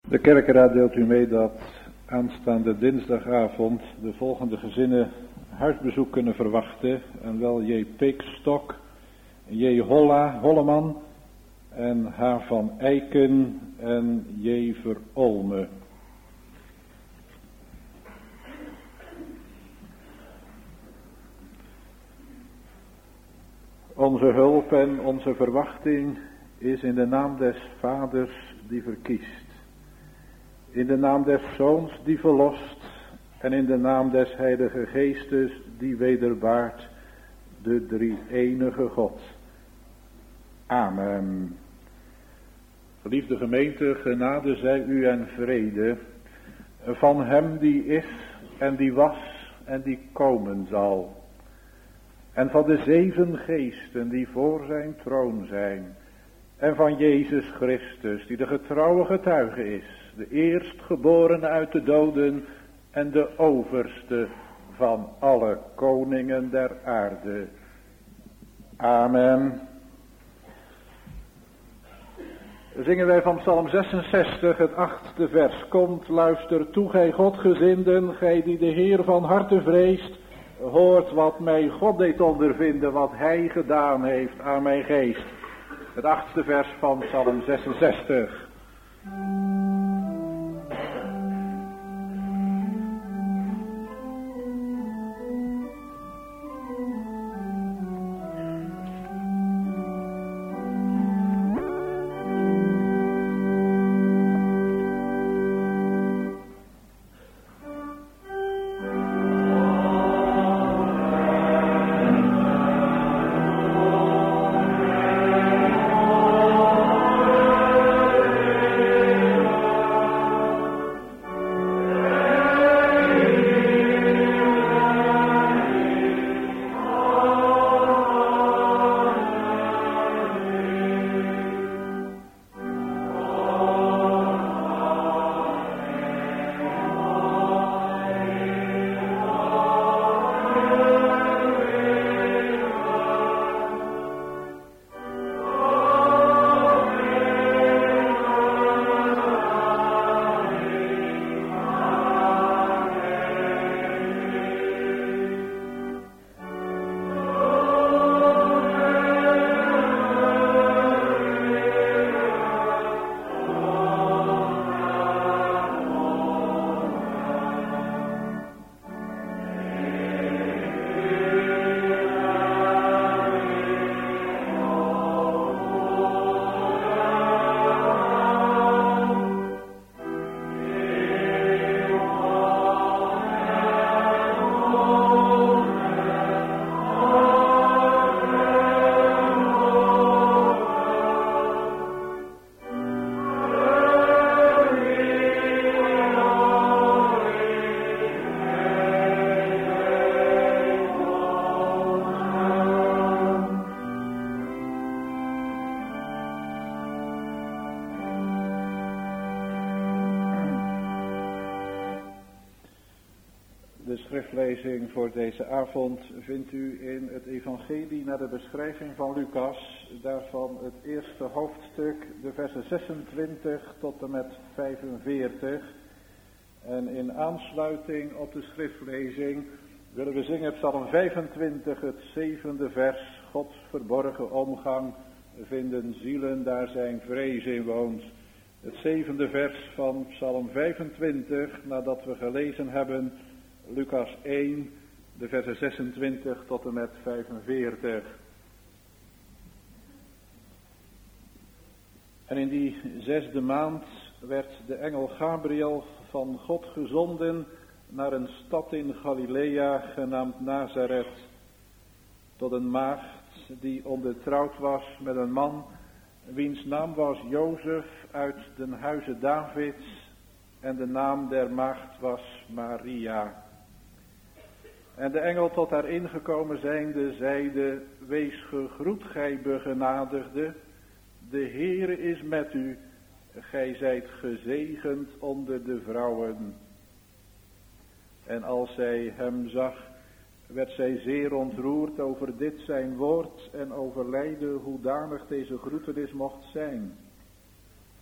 De kerkenraad deelt u mee dat aanstaande dinsdagavond de volgende gezinnen huisbezoek kunnen verwachten. En wel J. Peekstok, J. Holleman en H. van Eiken en J. Verolme. Onze hulp en onze verwachting is in de naam des Vaders die verkiest. In de naam des Zoons die verlost en in de naam des Heilige Geestes die wederbaart, de drie-enige God. Amen. Geliefde gemeente, genade zij u en vrede van hem die is en die was en die komen zal. En van de 7 geesten die voor zijn troon zijn. En van Jezus Christus die de getrouwe getuige is. De eerstgeborene uit de doden en de overste van alle koningen der aarde. Amen. Zingen wij van Psalm 66 het 8e vers. Komt, luister toe, gij Godgezinden, gij die de Heer van harte vreest. Hoort wat mij God deed ondervinden, wat hij gedaan heeft aan mijn geest. Het 8e vers van Psalm 66. De schriftlezing voor deze avond vindt u in het evangelie naar de beschrijving van Lucas, daarvan het eerste hoofdstuk, de versen 26 tot en met 45. En in aansluiting op de schriftlezing willen we zingen Psalm 25, het 7e vers. Gods verborgen omgang vinden zielen, daar zijn vrees in woont. Het 7e vers van Psalm 25, nadat we gelezen hebben Lucas 1, de versen 26 tot en met 45. En in die 6e maand werd de engel Gabriel van God gezonden naar een stad in Galilea genaamd Nazareth, tot een maagd die ondertrouwd was met een man wiens naam was Jozef uit den huize Davids en de naam der maagd was Maria. En de engel tot haar ingekomen zijnde zeide: Wees gegroet, gij begenadigde, de Heere is met u, gij zijt gezegend onder de vrouwen. En als zij hem zag, werd zij zeer ontroerd over dit zijn woord en overleidde hoedanig deze groetenis mocht zijn.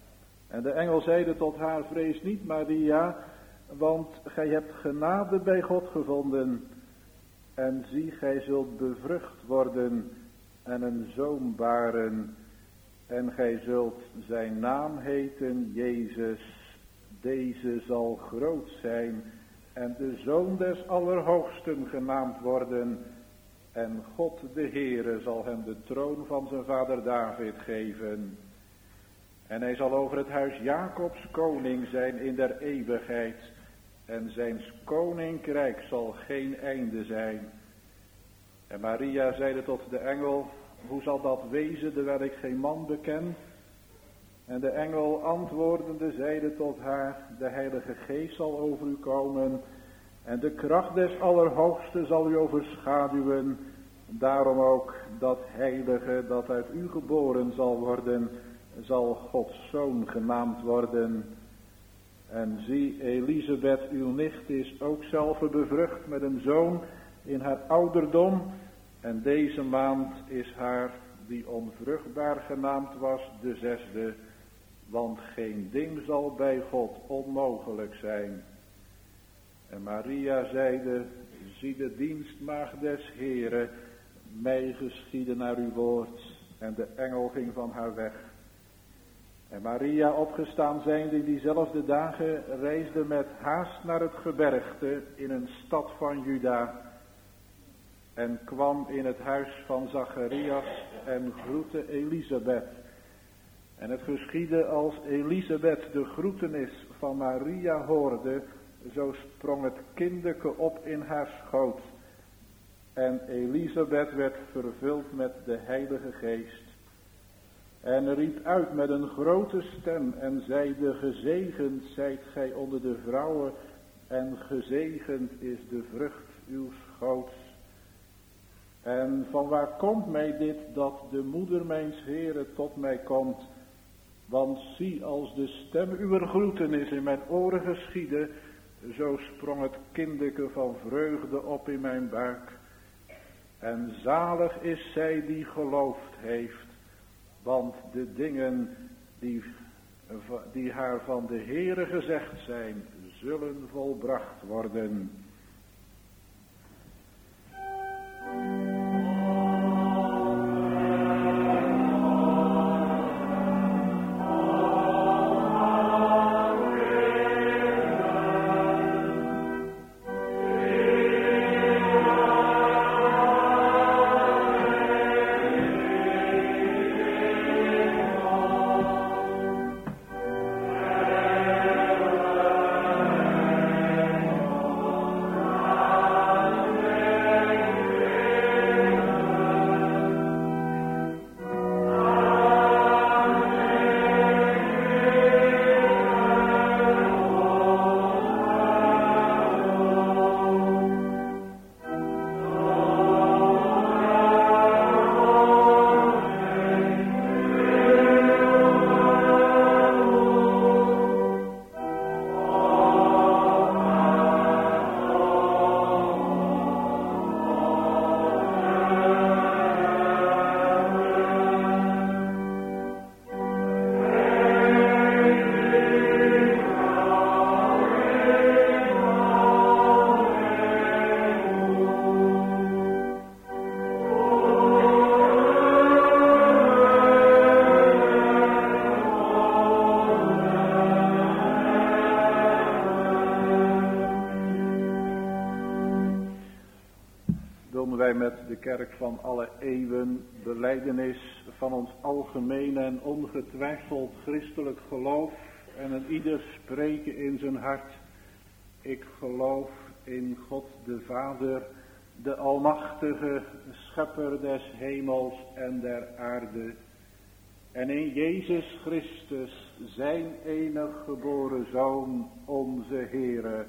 En de engel zeide tot haar, vrees niet Maria, want gij hebt genade bij God gevonden. En zie, gij zult bevrucht worden en een zoon baren. En gij zult zijn naam heten Jezus. Deze zal groot zijn en de Zoon des Allerhoogsten genaamd worden. En God de Heere zal hem de troon van zijn vader David geven. En hij zal over het huis Jacobs koning zijn in der eeuwigheid. En zijn koninkrijk zal geen einde zijn. En Maria zeide tot de engel, hoe zal dat wezen, terwijl ik geen man beken? En de engel antwoordende zeide tot haar, de Heilige Geest zal over u komen. En de kracht des Allerhoogsten zal u overschaduwen. Daarom ook dat heilige dat uit u geboren zal worden, zal Gods zoon genaamd worden. En zie, Elisabeth, uw nicht, is ook zelf bevrucht met een zoon in haar ouderdom. En deze maand is haar, die onvruchtbaar genaamd was, de 6e. Want geen ding zal bij God onmogelijk zijn. En Maria zeide, zie de dienstmaagd des Heere, mij geschieden naar uw woord. En de engel ging van haar weg. En Maria, opgestaan zijnde in diezelfde dagen, reisde met haast naar het gebergte in een stad van Juda. En kwam in het huis van Zacharias en groette Elisabeth. En het geschiedde als Elisabeth de groetenis van Maria hoorde, zo sprong het kinderke op in haar schoot. En Elisabeth werd vervuld met de Heilige Geest. En riep uit met een grote stem en zeide, gezegend zijt gij onder de vrouwen en gezegend is de vrucht uws schoots. En van waar komt mij dit dat de moeder mijns Heere tot mij komt? Want zie, als de stem uwer groetenis in mijn oren geschiedde, zo sprong het kinderke van vreugde op in mijn buik. En zalig is zij die geloofd heeft, want de dingen die haar van de Heere gezegd zijn, zullen volbracht worden. Met de kerk van alle eeuwen, belijdenis van ons algemeen en ongetwijfeld christelijk geloof en een ieder spreken in zijn hart. Ik geloof in God de Vader, de almachtige schepper des hemels en der aarde. En in Jezus Christus, zijn enig geboren Zoon, onze Heere,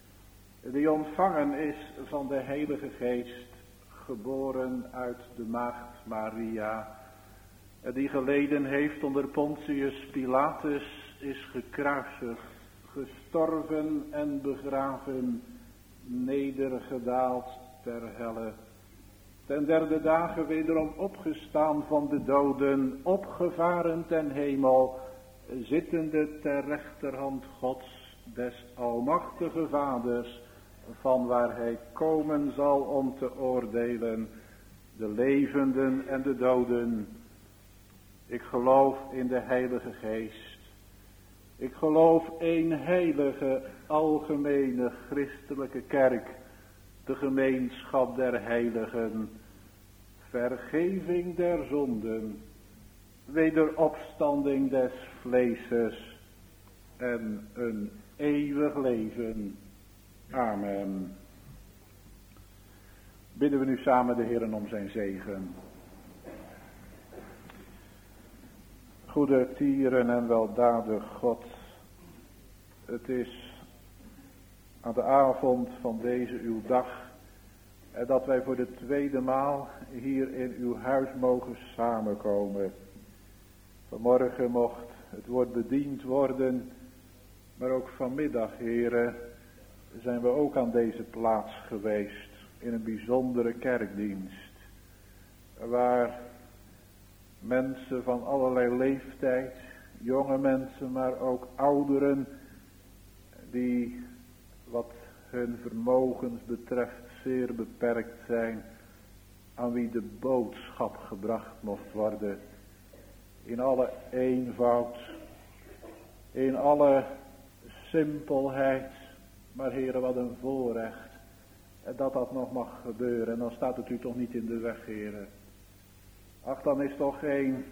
die ontvangen is van de Heilige Geest, geboren uit de maagd Maria, die geleden heeft onder Pontius Pilatus, is gekruisigd, gestorven en begraven, nedergedaald ter helle. Ten derde dagen wederom opgestaan van de doden, opgevaren ten hemel, zittende ter rechterhand Gods, des almachtige Vaders, van waar hij komen zal om te oordelen, de levenden en de doden. Ik geloof in de Heilige Geest. Ik geloof één heilige, algemene, christelijke kerk, de gemeenschap der heiligen, vergeving der zonden, wederopstanding des vleeses en een eeuwig leven. Amen. Bidden we nu samen de Heer om zijn zegen. Goede tieren en weldadig God, het is aan de avond van deze uw dag dat wij voor de tweede maal hier in uw huis mogen samenkomen. Vanmorgen mocht het woord bediend worden, maar ook vanmiddag, heren, zijn we ook aan deze plaats geweest in een bijzondere kerkdienst, waar mensen van allerlei leeftijd, jonge mensen, maar ook ouderen, die wat hun vermogens betreft zeer beperkt zijn, aan wie de boodschap gebracht mocht worden, in alle eenvoud, in alle simpelheid, maar heren, wat een voorrecht, dat dat nog mag gebeuren, en dan staat het u toch niet in de weg, heren. Ach, dan is toch geen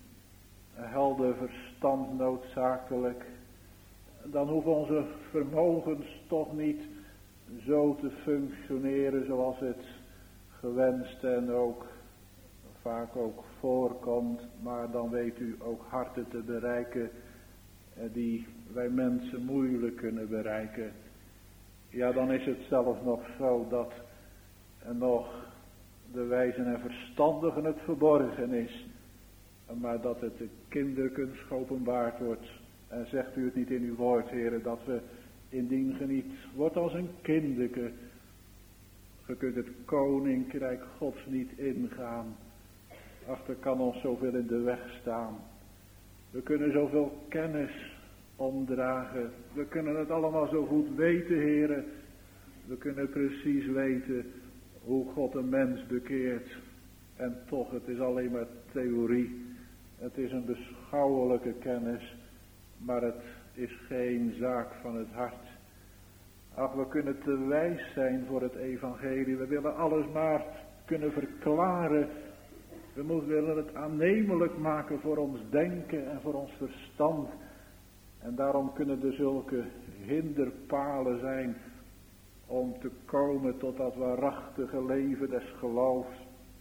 helder verstand noodzakelijk. Dan hoeven onze vermogens toch niet zo te functioneren zoals het gewenst en ook vaak ook voorkomt. Maar dan weet u ook harten te bereiken die wij mensen moeilijk kunnen bereiken. Ja, dan is het zelfs nog zo dat er nog de wijzen en verstandigen het verborgen is, maar dat het de kinderkunst geopenbaard wordt. En zegt u het niet in uw woord, heren, dat we indien ge niet wordt als een kinderke, ge kunt het koninkrijk Gods niet ingaan. Ach, er kan ons zoveel in de weg staan. We kunnen zoveel kennis omdragen. We kunnen het allemaal zo goed weten, heren. We kunnen precies weten hoe God een mens bekeert. En toch, het is alleen maar theorie. Het is een beschouwelijke kennis. Maar het is geen zaak van het hart. Ach, we kunnen te wijs zijn voor het evangelie. We willen alles maar kunnen verklaren. We willen het aannemelijk maken voor ons denken en voor ons verstand. En daarom kunnen er zulke hinderpalen zijn om te komen tot dat waarachtige leven des geloofs.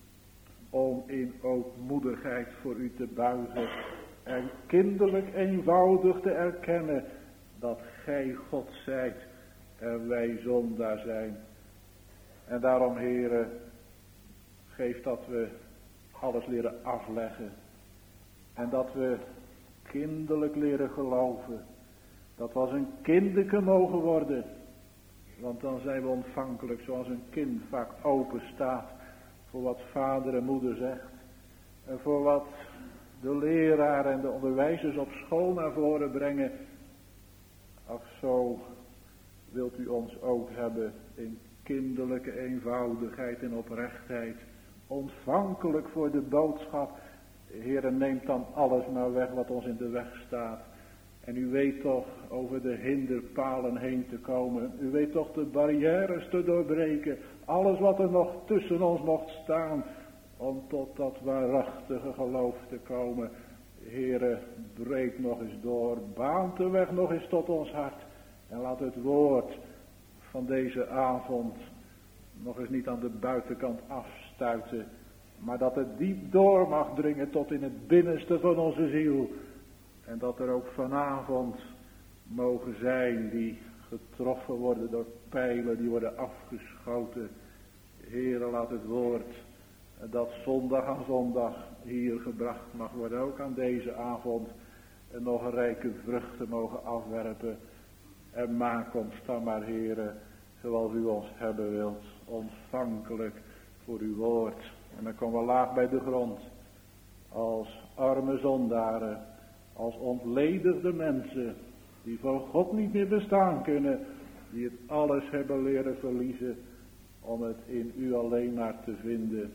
Om in ootmoedigheid voor u te buigen. En kinderlijk eenvoudig te erkennen dat gij God zijt en wij zondaar zijn. En daarom, heren, geef dat we alles leren afleggen. En dat we kinderlijk leren geloven. Dat we als een kinderke mogen worden. Want dan zijn we ontvankelijk zoals een kind vaak open staat voor wat vader en moeder zegt. En voor wat de leraar en de onderwijzers op school naar voren brengen. Ach, zo wilt u ons ook hebben in kinderlijke eenvoudigheid en oprechtheid. Ontvankelijk voor de boodschap. Heere, neemt dan alles maar weg wat ons in de weg staat. En u weet toch over de hinderpalen heen te komen. U weet toch de barrières te doorbreken. Alles wat er nog tussen ons mocht staan. Om tot dat waarachtige geloof te komen. Heere, breek nog eens door. Baant de weg nog eens tot ons hart. En laat het woord van deze avond nog eens niet aan de buitenkant afstuiten. Maar dat het diep door mag dringen tot in het binnenste van onze ziel. En dat er ook vanavond mogen zijn die getroffen worden door pijlen die worden afgeschoten. Heere, laat het woord dat zondag aan zondag hier gebracht mag worden, ook aan deze avond, en nog rijke vruchten mogen afwerpen. En maak ons dan maar, Heere, zoals u ons hebben wilt, ontvankelijk voor uw woord. En dan komen we laag bij de grond, als arme zondaren, als ontledigde mensen, die voor God niet meer bestaan kunnen, die het alles hebben leren verliezen, om het in u alleen maar te vinden.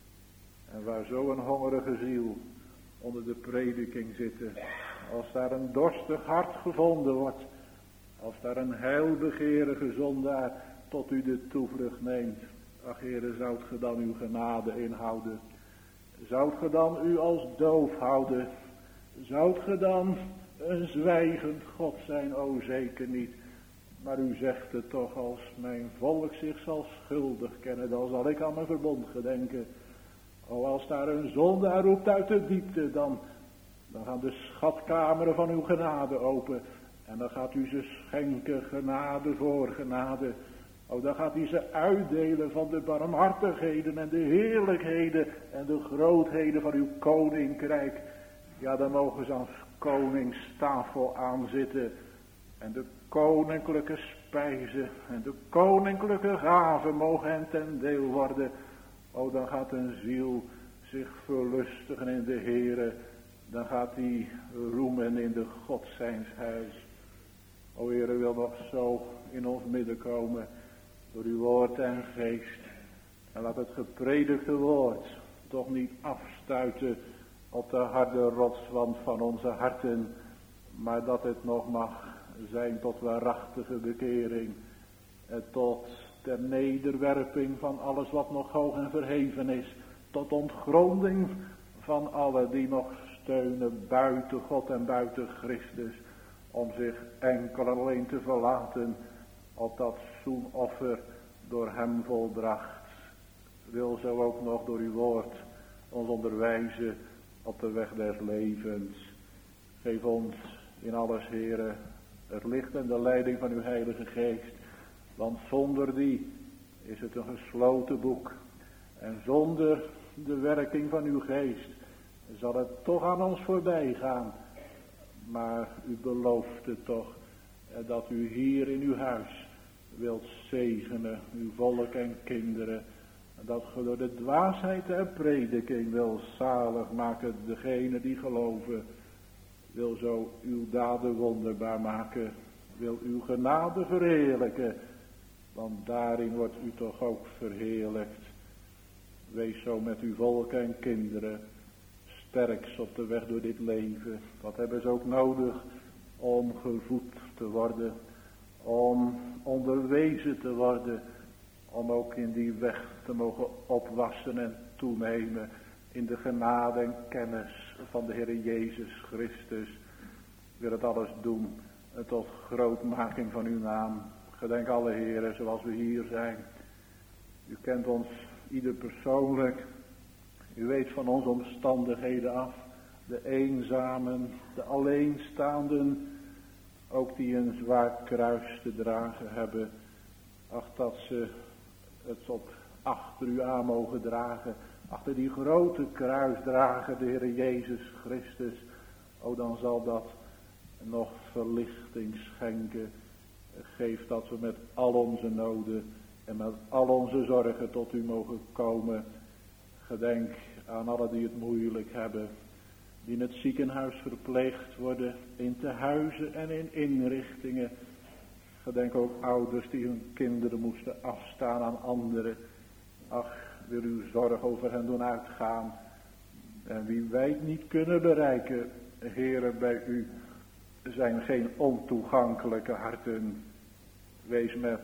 En waar zo'n hongerige ziel onder de prediking zitten, als daar een dorstig hart gevonden wordt, als daar een heilbegeerige zondaar tot u de toevlucht neemt, ach Heere, zoudt ge dan uw genade inhouden? Zoudt ge dan u als doof houden? Zoudt ge dan een zwijgend God zijn? O zeker niet. Maar u zegt het toch, als mijn volk zich zal schuldig kennen, dan zal ik aan mijn verbond gedenken. O, als daar een zondaar roept uit de diepte, dan gaan de schatkameren van uw genade open. En dan gaat u ze schenken, genade voor genade. O, dan gaat hij ze uitdelen van de barmhartigheden en de heerlijkheden en de grootheden van uw koninkrijk. Ja, dan mogen ze aan koningstafel aanzitten. En de koninklijke spijzen en de koninklijke gaven mogen hen ten deel worden. O, dan gaat een ziel zich verlustigen in de Heere. Dan gaat hij roemen in de godzijnshuis. O Heere, wil nog zo in ons midden komen door uw woord en geest. En laat het gepredikte woord toch niet afstuiten op de harde rotswand van onze harten. Maar dat het nog mag zijn tot waarachtige bekering. En tot ter nederwerping van alles wat nog hoog en verheven is. Tot ontgronding van alle die nog steunen buiten God en buiten Christus. Om zich enkel en alleen te verlaten op dat zoenoffer door hem volbracht. Wil zo ook nog door uw woord ons onderwijzen op de weg des levens. Geef ons in alles, Heere, het licht en de leiding van uw Heilige Geest. Want zonder die is het een gesloten boek. En zonder de werking van uw Geest zal het toch aan ons voorbij gaan. Maar u belooft het toch dat u hier in uw huis wilt zegenen, uw volk en kinderen. Dat ge door de dwaasheid en prediking wil zalig maken degenen die geloven. Wil zo uw daden wonderbaar maken. Wil uw genade verheerlijken. Want daarin wordt u toch ook verheerlijkt. Wees zo met uw volk en kinderen sterks op de weg door dit leven. Wat hebben ze ook nodig om gevoed te worden. Om onderwezen te worden. Om ook in die weg te mogen opwassen en toenemen. In de genade en kennis van de Heer Jezus Christus. Wil het alles doen tot grootmaking van uw naam. Gedenk alle heren zoals we hier zijn. U kent ons ieder persoonlijk. U weet van onze omstandigheden af. De eenzamen, de alleenstaanden. Ook die een zwaar kruis te dragen hebben. Ach, dat ze het op achter u aan mogen dragen. Achter die grote kruis dragen de Heer Jezus Christus. O, dan zal dat nog verlichting schenken. Geef dat we met al onze noden en met al onze zorgen tot u mogen komen. Gedenk aan allen die het moeilijk hebben. Die in het ziekenhuis verpleegd worden. In tehuizen en in inrichtingen. Gedenk ook ouders die hun kinderen moesten afstaan aan anderen. Ach, wil uw zorg over hen doen uitgaan. En wie wij niet kunnen bereiken, Heere, bij u zijn geen ontoegankelijke harten. Wees met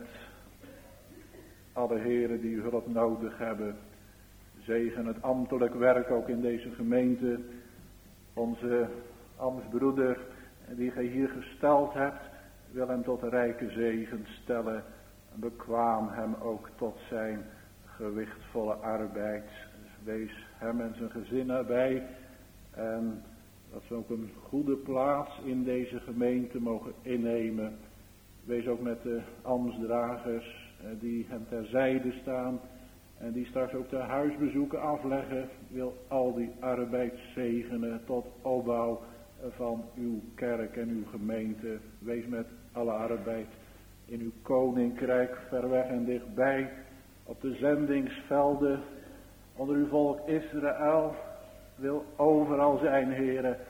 alle heren die hulp nodig hebben. Zegen het ambtelijk werk ook in deze gemeente. Onze ambtsbroeder die gij hier gesteld hebt, wil hem tot rijke zegen stellen. En bekwaam hem ook tot zijn gewichtvolle arbeid. Wees hem en zijn gezin nabij. En dat ze ook een goede plaats in deze gemeente mogen innemen. Wees ook met de ambtsdragers die hem terzijde staan. En die straks ook de huisbezoeken afleggen. Wil al die arbeid zegenen tot opbouw van uw kerk en uw gemeente. Wees met alle arbeid in uw koninkrijk, ver weg en dichtbij. Op de zendingsvelden onder uw volk Israël. Wil overal zijn, heren,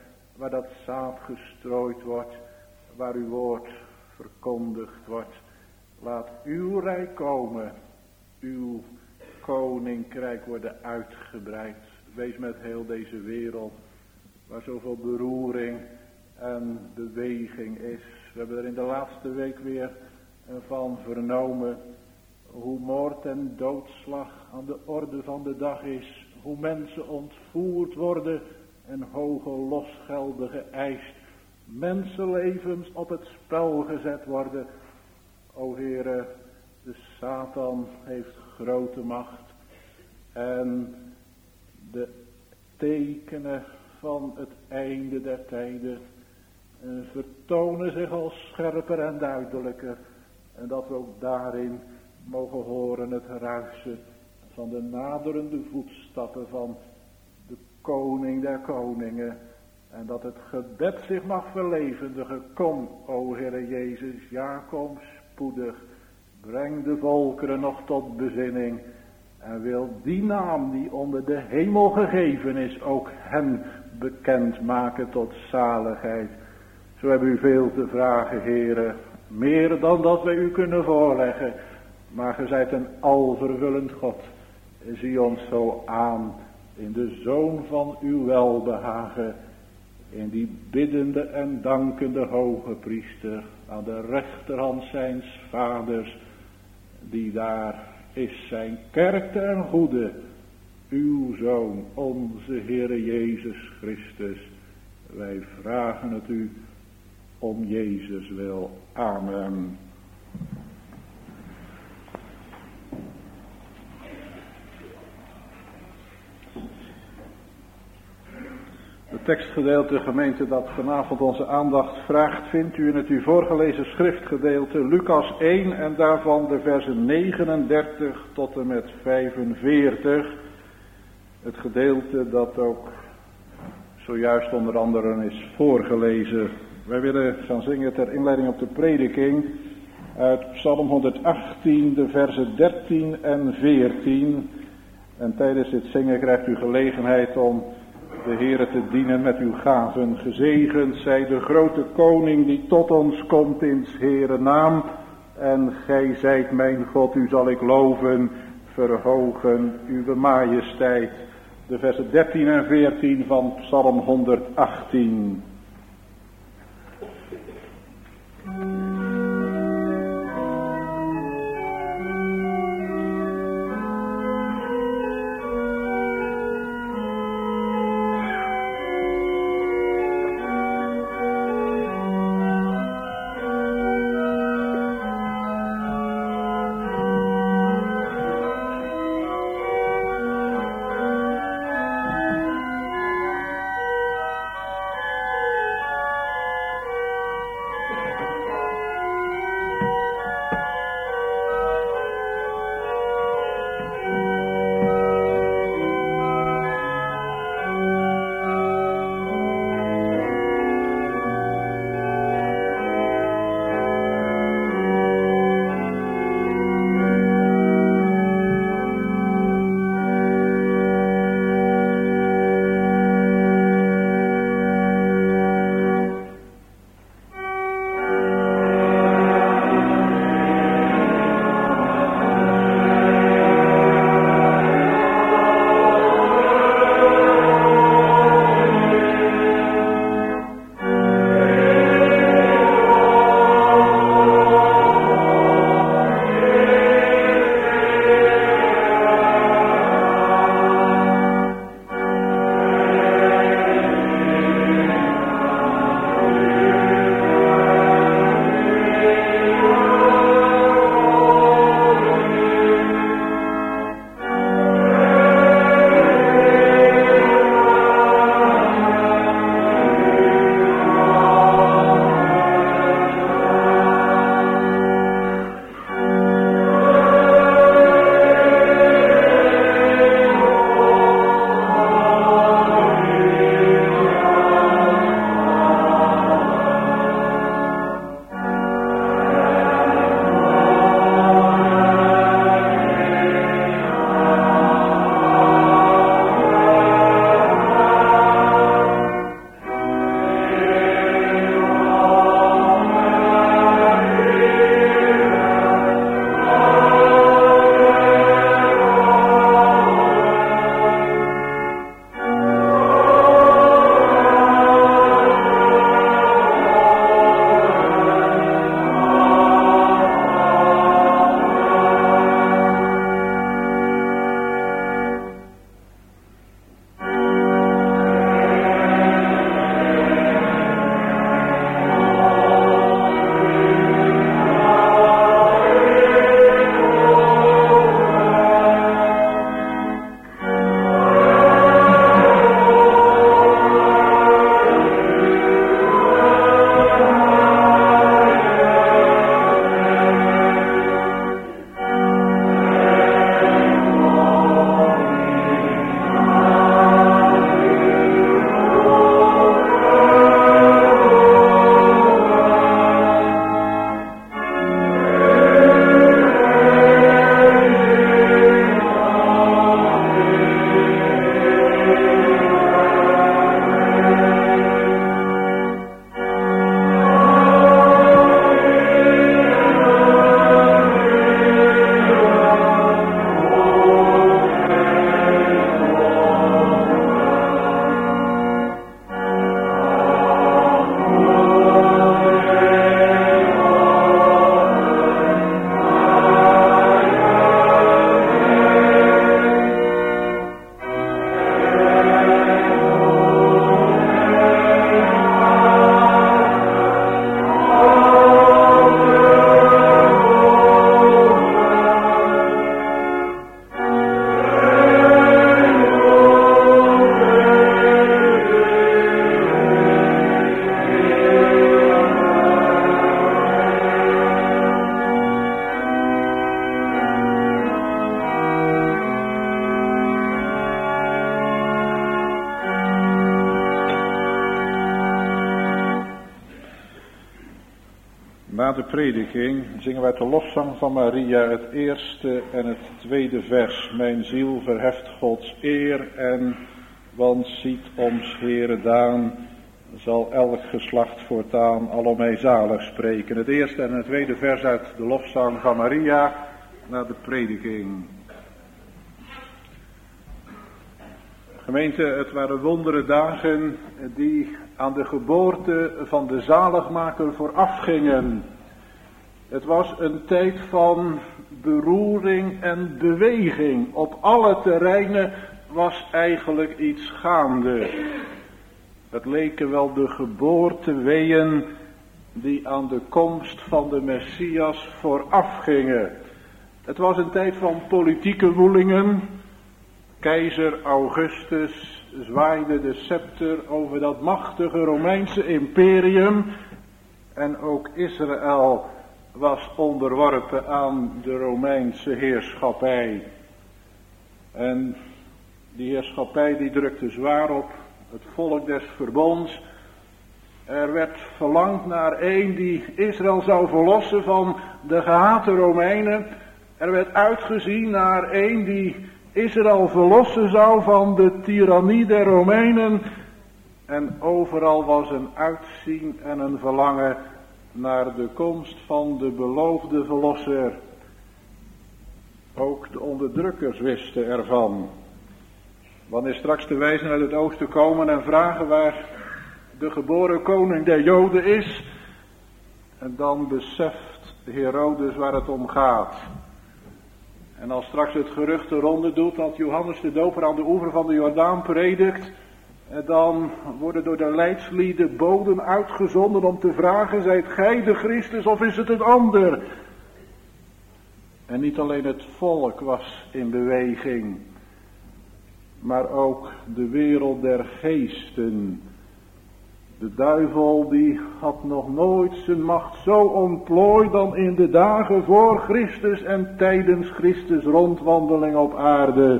waar dat zaad gestrooid wordt, waar uw woord verkondigd wordt. Laat uw rijk komen, uw koninkrijk worden uitgebreid. Wees met heel deze wereld, waar zoveel beroering en beweging is. We hebben er in de laatste week weer van vernomen hoe moord en doodslag aan de orde van de dag is. Hoe mensen ontvoerd worden en hoge losgelden geëist. Mensenlevens op het spel gezet worden. O Heere, de Satan heeft grote macht. En de tekenen van het einde der tijden vertonen zich als scherper en duidelijker. En dat we ook daarin mogen horen het ruisen van de naderende voetstappen van de koning der koningen. En dat het gebed zich mag verlevendigen. Kom, o Heere Jezus, ja, kom spoedig. Breng de volkeren nog tot bezinning. En wil die naam die onder de hemel gegeven is, ook hen bekend maken tot zaligheid. Zo hebben u veel te vragen, Heere. Meer dan dat wij u kunnen voorleggen. Maar ge zijt een alvervullend God. Zie ons zo aan in de Zoon van uw welbehagen. In die biddende en dankende hoge priester. Aan de rechterhand zijns vaders. Die daar is zijn kerk ten goede. Uw Zoon, onze Heere Jezus Christus. Wij vragen het u om Jezus wil. Amen. Het tekstgedeelte, gemeente, dat vanavond onze aandacht vraagt, vindt u in het u voorgelezen schriftgedeelte Lucas 1 en daarvan de versen 39 tot en met 45. Het gedeelte dat ook zojuist onder andere is voorgelezen. Wij willen gaan zingen ter inleiding op de prediking uit Psalm 118, de versen 13 en 14. En tijdens dit zingen krijgt u gelegenheid om de Heere te dienen met uw gaven. Gezegend zij de grote koning die tot ons komt in 's Heere naam. En gij zijt mijn God, u zal ik loven, verhogen uw majesteit. De versen 13 en 14 van Psalm 118. de prediking zingen wij de lofzang van Maria, het eerste en het tweede vers. Mijn ziel verheft Gods eer en, want ziet ons Heere daan, zal elk geslacht voortaan alom mij zalig spreken. Het eerste en het tweede vers uit de lofzang van Maria naar de prediking. Gemeente, het waren wondere dagen die aan de geboorte van de zaligmaker voorafgingen. Het was een tijd van beroering en beweging. Op alle terreinen was eigenlijk iets gaande. Het leken wel de geboorteweeën die aan de komst van de Messias voorafgingen. Het was een tijd van politieke woelingen. Keizer Augustus zwaaide de scepter over dat machtige Romeinse imperium. En ook Israël was onderworpen aan de Romeinse heerschappij. En die heerschappij die drukte zwaar op het volk des verbonds. Er werd verlangd naar een die Israël zou verlossen van de gehate Romeinen. Er werd uitgezien naar een die Israël verlossen zou van de tirannie der Romeinen. En overal was een uitzien en een verlangen naar de komst van de beloofde verlosser. Ook de onderdrukkers wisten ervan. Wanneer straks de wijzen uit het oosten komen en vragen waar de geboren koning der Joden is, en dan beseft Herodes waar het om gaat. En als straks het gerucht de ronde doet dat Johannes de Doper aan de oever van de Jordaan predikt, dan worden door de leidslieden boden uitgezonden om te vragen, zijt gij de Christus of is het een ander? En niet alleen het volk was in beweging, maar ook de wereld der geesten. De duivel die had nog nooit zijn macht zo ontplooid dan in de dagen voor Christus en tijdens Christus rondwandeling op aarde.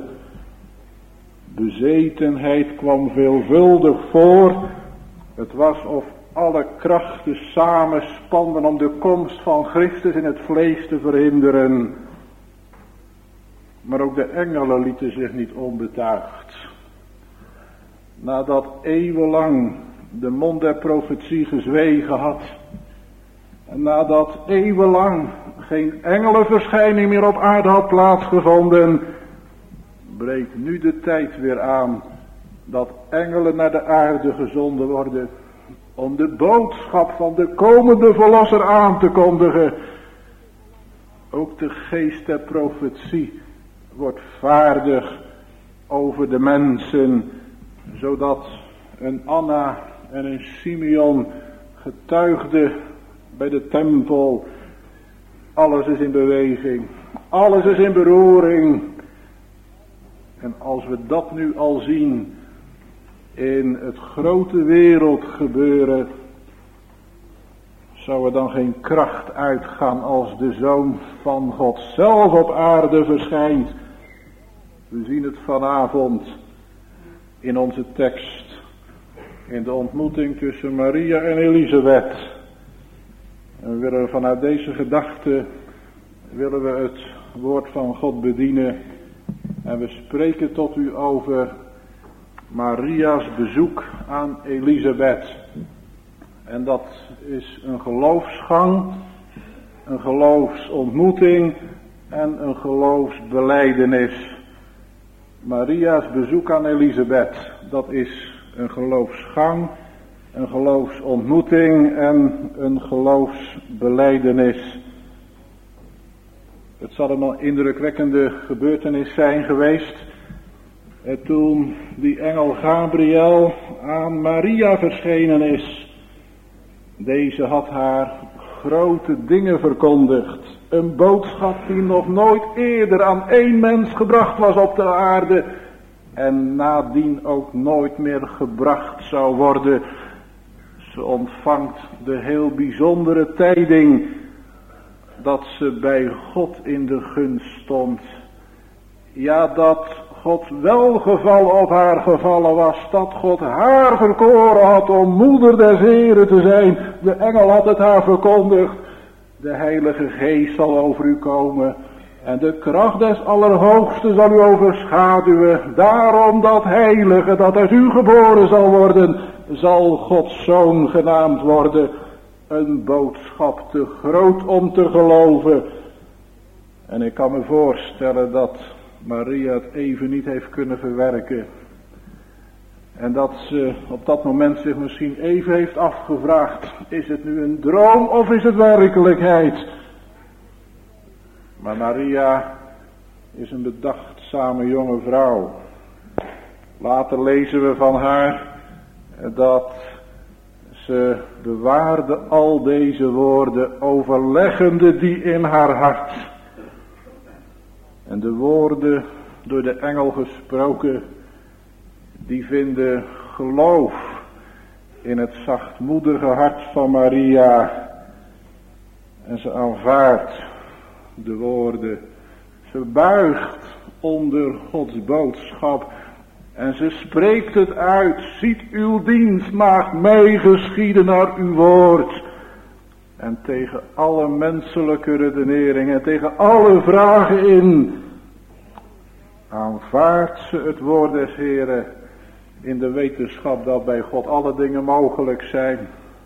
Bezetenheid kwam veelvuldig voor. Het was of alle krachten samenspanden om de komst van Christus in het vlees te verhinderen. Maar ook de engelen lieten zich niet onbetuigd. Nadat eeuwenlang de mond der profetie gezwegen had, en nadat eeuwenlang geen engelenverschijning meer op aarde had plaatsgevonden, breekt nu de tijd weer aan dat engelen naar de aarde gezonden worden om de boodschap van de komende verlosser aan te kondigen. Ook de geest der profetie wordt vaardig over de mensen, zodat een Anna en een Simeon getuigden bij de tempel. Alles is in beweging, alles is in beroering. En als we dat nu al zien in het grote wereldgebeuren, zou er dan geen kracht uitgaan als de Zoon van God zelf op aarde verschijnt. We zien het vanavond in onze tekst, in de ontmoeting tussen Maria en Elisabeth. En we willen vanuit deze gedachte willen we het woord van God bedienen. En we spreken tot u over Maria's bezoek aan Elisabeth. En dat is een geloofsgang, een geloofsontmoeting en een geloofsbelijdenis. Maria's bezoek aan Elisabeth, dat is een geloofsgang, een geloofsontmoeting en een geloofsbelijdenis. Het zal een indrukwekkende gebeurtenis zijn geweest toen die engel Gabriel aan Maria verschenen is. Deze had haar grote dingen verkondigd. Een boodschap die nog nooit eerder aan één mens gebracht was op de aarde. En nadien ook nooit meer gebracht zou worden. Ze ontvangt de heel bijzondere tijding dat ze bij God in de gunst stond. Ja, dat God welgevallen op haar gevallen was, dat God haar verkoren had om moeder des Heren te zijn. De engel had het haar verkondigd. De Heilige Geest zal over u komen. En de kracht des Allerhoogsten zal u overschaduwen. Daarom dat Heilige dat uit u geboren zal worden, zal Gods Zoon genaamd worden. Een boodschap te groot om te geloven. En ik kan me voorstellen dat Maria het even niet heeft kunnen verwerken. En dat ze op dat moment zich misschien even heeft afgevraagd. Is het nu een droom of is het werkelijkheid? Maar Maria is een bedachtzame jonge vrouw. Later lezen we van haar dat ze bewaarde al deze woorden, overleggende die in haar hart. En de woorden door de engel gesproken, die vinden geloof in het zachtmoedige hart van Maria. En ze aanvaardt de woorden. Ze buigt onder Gods boodschap. En ze spreekt het uit. Ziet uw dienstmaagd mij geschieden naar uw woord. En tegen alle menselijke redeneringen, tegen alle vragen in, aanvaardt ze het woord des Heren in de wetenschap dat bij God alle dingen mogelijk zijn.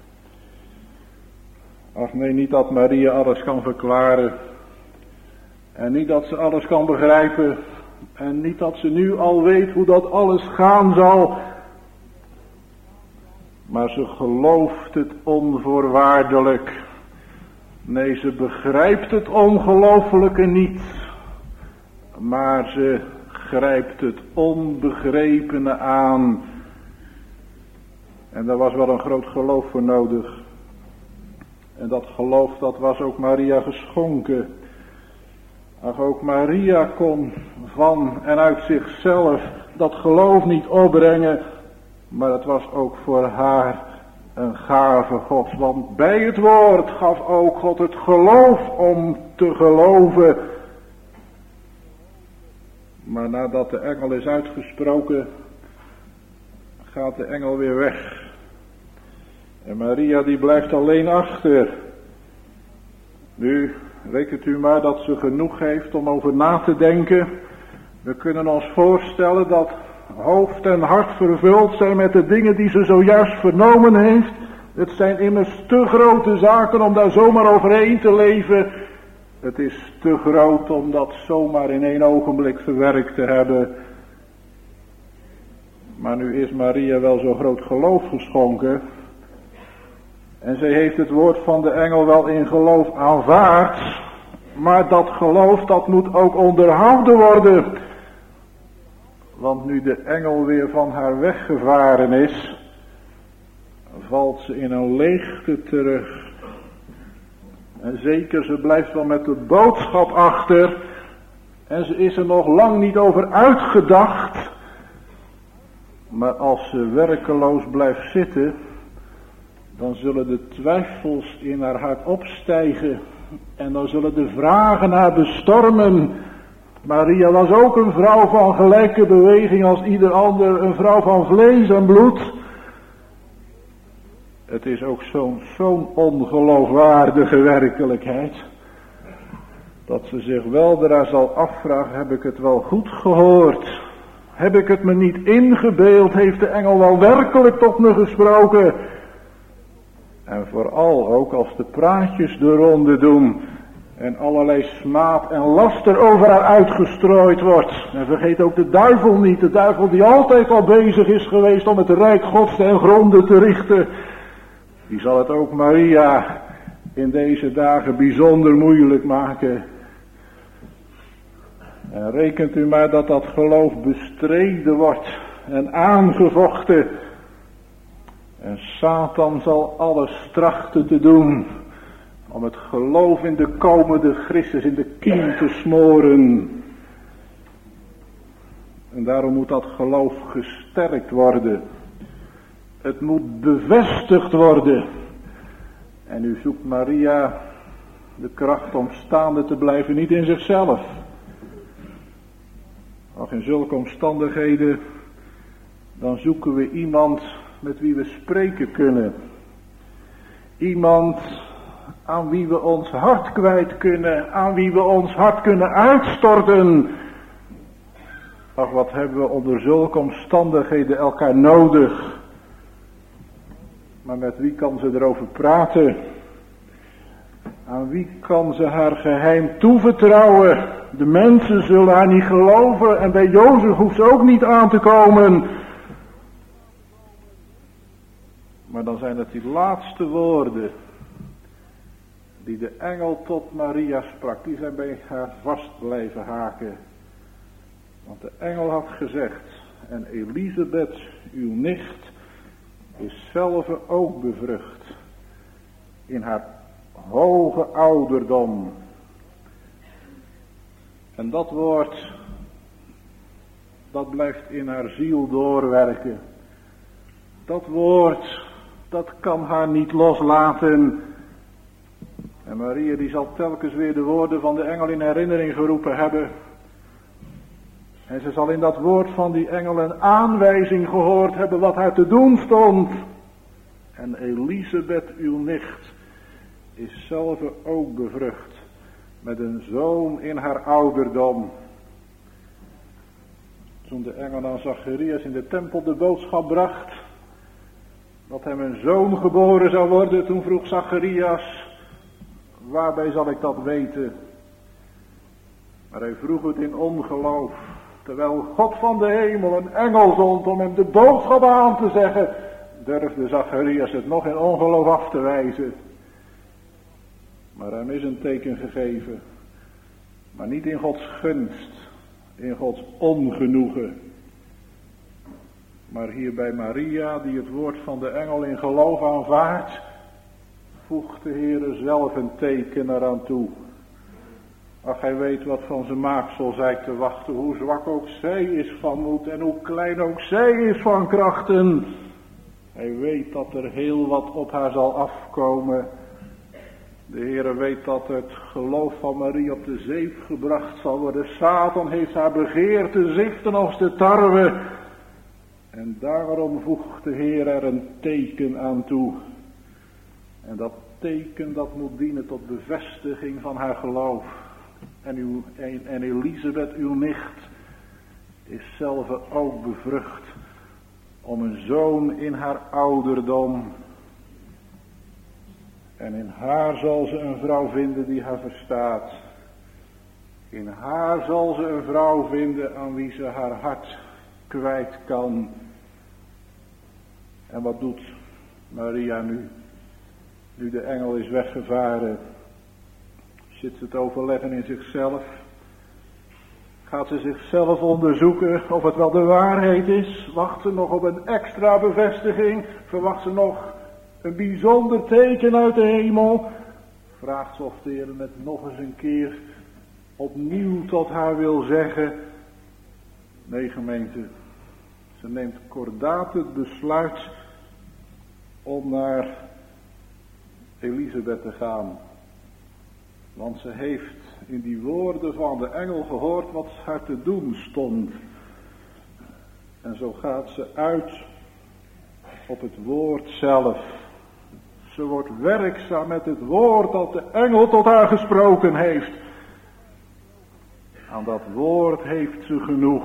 Ach nee, niet dat Maria alles kan verklaren. En niet dat ze alles kan begrijpen. En niet dat ze nu al weet hoe dat alles gaan zal. Maar ze gelooft het onvoorwaardelijk. Nee, ze begrijpt het ongelooflijke niet. Maar ze grijpt het onbegrepene aan. En daar was wel een groot geloof voor nodig. En dat geloof, dat was ook Maria geschonken. Ach, ook Maria kon van en uit zichzelf dat geloof niet opbrengen. Maar het was ook voor haar een gave Gods. Want bij het woord gaf ook God het geloof om te geloven. Maar nadat de engel is uitgesproken, gaat de engel weer weg. En Maria die blijft alleen achter. Nu rekent u maar dat ze genoeg heeft om over na te denken. We kunnen ons voorstellen dat hoofd en hart vervuld zijn met de dingen die ze zojuist vernomen heeft. Het zijn immers te grote zaken om daar zomaar overheen te leven. Het is te groot om dat zomaar in één ogenblik verwerkt te hebben. Maar nu is Maria wel zo groot geloof geschonken. En zij heeft het woord van de engel wel in geloof aanvaard. Maar dat geloof, dat moet ook onderhouden worden. Want nu de engel weer van haar weggevaren is, valt ze in een leegte terug. En zeker, ze blijft wel met de boodschap achter. En ze is er nog lang niet over uitgedacht. Maar als ze werkeloos blijft zitten, dan zullen de twijfels in haar hart opstijgen. En dan zullen de vragen haar bestormen. Maria was ook een vrouw van gelijke beweging als ieder ander. Een vrouw van vlees en bloed. Het is ook zo'n ongeloofwaardige werkelijkheid. Dat ze zich weldra zal afvragen, heb ik het wel goed gehoord? Heb ik het me niet ingebeeld? Heeft de engel wel werkelijk tot me gesproken? En vooral ook als de praatjes de ronde doen en allerlei smaad en laster over haar uitgestrooid wordt. En vergeet ook de duivel niet, de duivel die altijd al bezig is geweest om het rijk Gods ten gronde te richten. Die zal het ook Maria in deze dagen bijzonder moeilijk maken. En rekent u maar dat dat geloof bestreden wordt en aangevochten. En Satan zal alles trachten te doen om het geloof in de komende Christus in de kiem te smoren. En daarom moet dat geloof gesterkt worden. Het moet bevestigd worden. En nu zoekt Maria de kracht om staande te blijven, niet in zichzelf. Ach, in zulke omstandigheden, dan zoeken we iemand met wie we spreken kunnen. Iemand aan wie we ons hart kwijt kunnen, aan wie we ons hart kunnen uitstorten. Ach, wat hebben we onder zulke omstandigheden elkaar nodig. Maar met wie kan ze erover praten? Aan wie kan ze haar geheim toevertrouwen? De mensen zullen haar niet geloven en bij Jozef hoeft ze ook niet aan te komen. Maar dan zijn het die laatste woorden die de engel tot Maria sprak. Die zijn bij haar vast blijven haken. Want de engel had gezegd, en Elisabeth, uw nicht, is zelve ook bevrucht in haar hoge ouderdom. En dat woord, dat blijft in haar ziel doorwerken. Dat woord, dat kan haar niet loslaten. En Maria die zal telkens weer de woorden van de engel in herinnering geroepen hebben. En ze zal in dat woord van die engel een aanwijzing gehoord hebben wat haar te doen stond. En Elisabeth, uw nicht, is zelve ook bevrucht met een zoon in haar ouderdom. Toen de engel aan Zacharias in de tempel de boodschap bracht dat hem een zoon geboren zou worden, toen vroeg Zacharias, waarbij zal ik dat weten? Maar hij vroeg het in ongeloof, terwijl God van de hemel een engel zond om hem de boodschap aan te zeggen, durfde Zacharias het nog in ongeloof af te wijzen. Maar hem is een teken gegeven, maar niet in Gods gunst, in Gods ongenoegen. Maar hier bij Maria, die het woord van de engel in geloof aanvaardt, voegt de Heere zelf een teken eraan toe. Ach, hij weet wat van zijn maaksel zij te wachten, hoe zwak ook zij is van moed en hoe klein ook zij is van krachten. Hij weet dat er heel wat op haar zal afkomen. De Heere weet dat het geloof van Maria op de zeep gebracht zal worden. Satan heeft haar begeerd te ziften als de tarwe. En daarom voegt de Heer er een teken aan toe. En dat teken dat moet dienen tot bevestiging van haar geloof. En Elisabeth, uw nicht, is zelve ook bevrucht om een zoon in haar ouderdom. En in haar zal ze een vrouw vinden die haar verstaat. In haar zal ze een vrouw vinden aan wie ze haar hart kwijt kan. En wat doet Maria nu? Nu de engel is weggevaren. Zit ze te overleggen in zichzelf? Gaat ze zichzelf onderzoeken of het wel de waarheid is? Wacht ze nog op een extra bevestiging? Verwacht ze nog een bijzonder teken uit de hemel? Vraagt ze of de Heer het nog eens een keer opnieuw tot haar wil zeggen? Nee, gemeente. Ze neemt kordaat het besluit om naar Elisabeth te gaan. Want ze heeft in die woorden van de engel gehoord wat haar te doen stond. En zo gaat ze uit op het woord zelf. Ze wordt werkzaam met het woord dat de engel tot haar gesproken heeft. Aan dat woord heeft ze genoeg.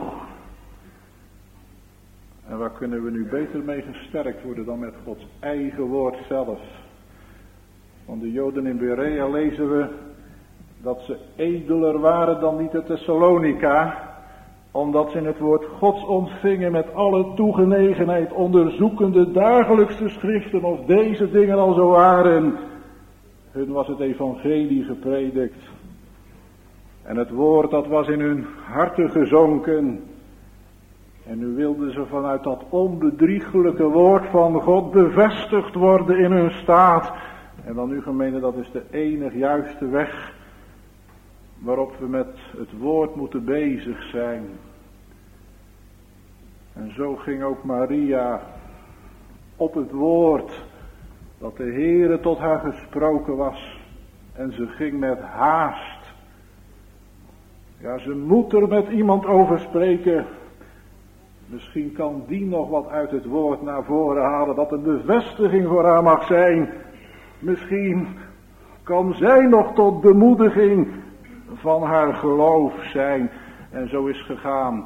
En waar kunnen we nu beter mee gesterkt worden dan met Gods eigen woord zelf? Van de Joden in Berea lezen we dat ze edeler waren dan die te Thessalonica, omdat ze het woord Gods ontvingen met alle toegenegenheid, onderzoekende dagelijks de schriften of deze dingen al zo waren. Hun was het evangelie gepredikt. En het woord dat was in hun harten gezonken. En nu wilden ze vanuit dat onbedriegelijke woord van God bevestigd worden in hun staat. En dan nu gemeente, dat is de enig juiste weg waarop we met het woord moeten bezig zijn. En zo ging ook Maria op het woord dat de Heere tot haar gesproken was. En ze ging met haast. Ja, ze moet er met iemand over spreken. Misschien kan die nog wat uit het woord naar voren halen, dat een bevestiging voor haar mag zijn. Misschien kan zij nog tot bemoediging van haar geloof zijn. En zo is gegaan.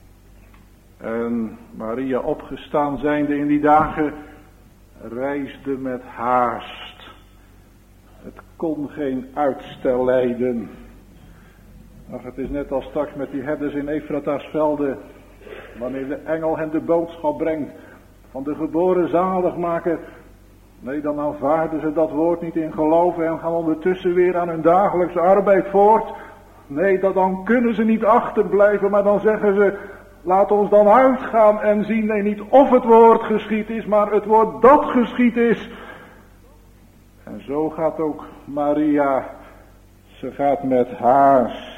En Maria, opgestaan zijnde in die dagen, reisde met haast. Het kon geen uitstel lijden. Ach, het is net als straks met die herders in Efrata's velden, wanneer de engel hen de boodschap brengt van de geboren zaligmaker. Nee, dan aanvaarden ze dat woord niet in geloof en gaan ondertussen weer aan hun dagelijkse arbeid voort. Nee, dan kunnen ze niet achterblijven, maar dan zeggen ze, laat ons dan uitgaan en zien, nee, niet of het woord geschied is, maar het woord dat geschied is. En zo gaat ook Maria, ze gaat met haast.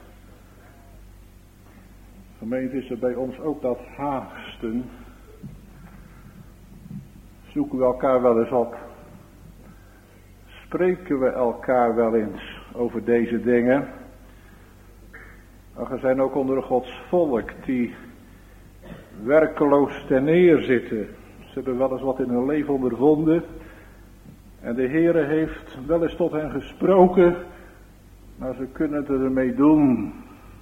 Gemeente, is er bij ons ook dat haasten? Zoeken we elkaar wel eens op? Spreken we elkaar wel eens over deze dingen? Maar er zijn ook onder Gods volk die werkeloos ten neer zitten. Ze hebben wel eens wat in hun leven ondervonden. En de Heere heeft wel eens tot hen gesproken, maar ze kunnen het ermee doen.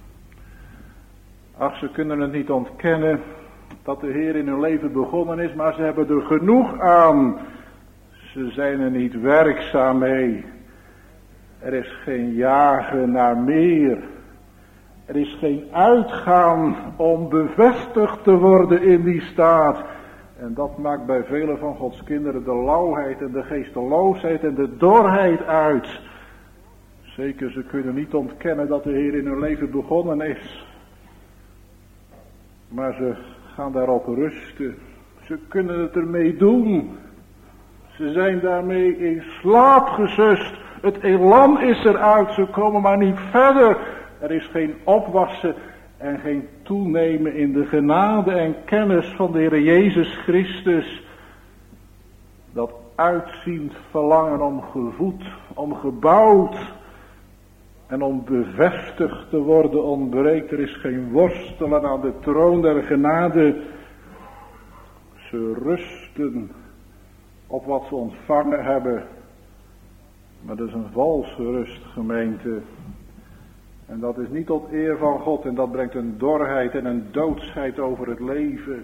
Ach, ze kunnen het niet ontkennen dat de Heer in hun leven begonnen is, maar ze hebben er genoeg aan. Ze zijn er niet werkzaam mee. Er is geen jagen naar meer. Er is geen uitgaan om bevestigd te worden in die staat. En dat maakt bij velen van Gods kinderen de lauwheid en de geesteloosheid en de dorheid uit. Zeker, ze kunnen niet ontkennen dat de Heer in hun leven begonnen is. Maar ze gaan daarop rusten. Ze kunnen het ermee doen. Ze zijn daarmee in slaap gesust. Het elan is eruit. Ze komen maar niet verder. Er is geen opwassen en geen toenemen in de genade en kennis van de Heer Jezus Christus. Dat uitziend verlangen om gevoed, om gebouwd en om bevestigd te worden ontbreekt. Er is geen worstelen aan de troon der genade. Ze rusten op wat ze ontvangen hebben. Maar dat is een valse rust, gemeente. En dat is niet tot eer van God. En dat brengt een dorheid en een doodsheid over het leven.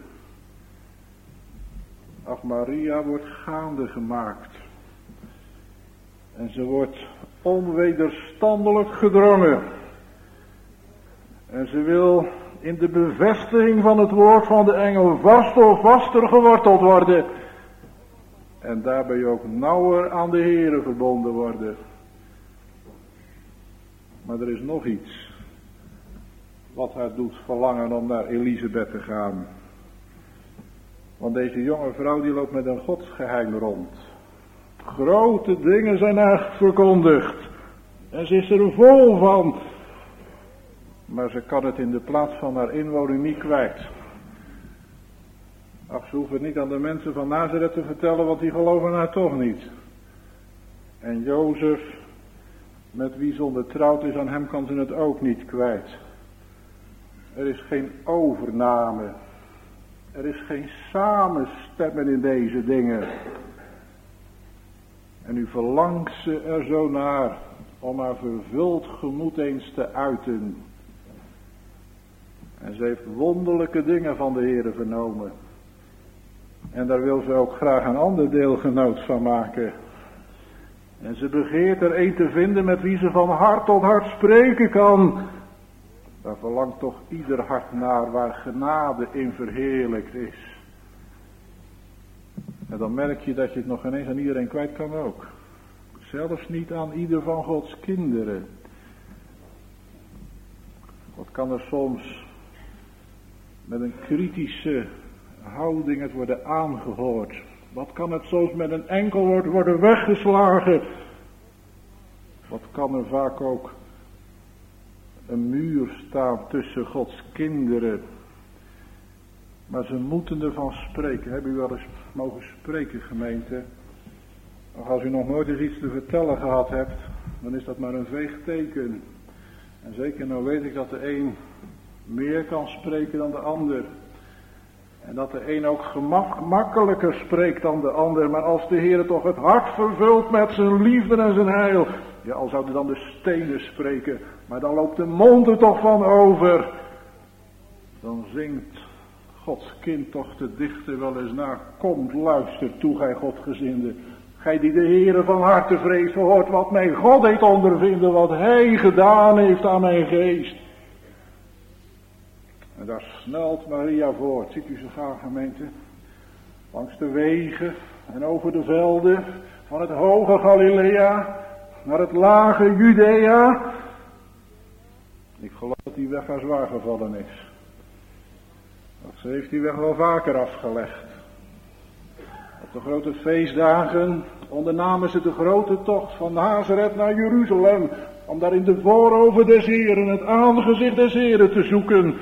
Ach, Maria wordt gaande gemaakt. En ze wordt onwederstandelijk gedrongen. En ze wil in de bevestiging van het woord van de engel vaster geworteld worden. En daarbij ook nauwer aan de Heere verbonden worden. Maar er is nog iets wat haar doet verlangen om naar Elisabeth te gaan. Want deze jonge vrouw die loopt met een godsgeheim rond. Grote dingen zijn haar verkondigd. En ze is er vol van. Maar ze kan het in de plaats van haar inwoning niet kwijt. Ach, ze hoeft het niet aan de mensen van Nazareth te vertellen, want die geloven haar toch niet. En Jozef, met wie ze ondertrouwd is, aan hem kan ze het ook niet kwijt. Er is geen overname. Er is geen samenstemmen in deze dingen. En nu verlangt ze er zo naar om haar vervuld gemoed eens te uiten. En ze heeft wonderlijke dingen van de Heere vernomen. En daar wil ze ook graag een ander deelgenoot van maken. En ze begeert er een te vinden met wie ze van hart tot hart spreken kan. Daar verlangt toch ieder hart naar waar genade in verheerlijkt is. En dan merk je dat je het nog ineens aan iedereen kwijt kan ook. Zelfs niet aan ieder van Gods kinderen. Wat kan er soms met een kritische houding het worden aangehoord. Wat kan het soms met een enkel woord worden weggeslagen. Wat kan er vaak ook een muur staan tussen Gods kinderen. Maar ze moeten ervan spreken. Hebben u wel eens mogen spreken, gemeente? Of als u nog nooit eens iets te vertellen gehad hebt, dan is dat maar een veeg teken. En zeker nou weet ik dat de een meer kan spreken dan de ander. En dat de een ook gemakkelijker spreekt dan de ander. Maar als de Heer toch het hart vervult met zijn liefde en zijn heil. Ja, al zouden dan de stenen spreken. Maar dan loopt de mond er toch van over. Dan zingt Gods kind toch de dichter wel eens na. Komt, luister toe, gij Godgezinde. Gij die de Heere van harte vreest, hoort wat mijn God heeft ondervinden. Wat hij gedaan heeft aan mijn geest. En daar snelt Maria voort. Ziet u ze gaan, gemeente? Langs de wegen en over de velden van het hoge Galilea naar het lage Judea. Ik geloof dat die weg haar zwaar gevallen is. Want ze heeft die weg wel vaker afgelegd. Op de grote feestdagen ondernamen ze de grote tocht van Nazareth naar Jeruzalem. Om daar in de voorover des Heren het aangezicht des Heren te zoeken.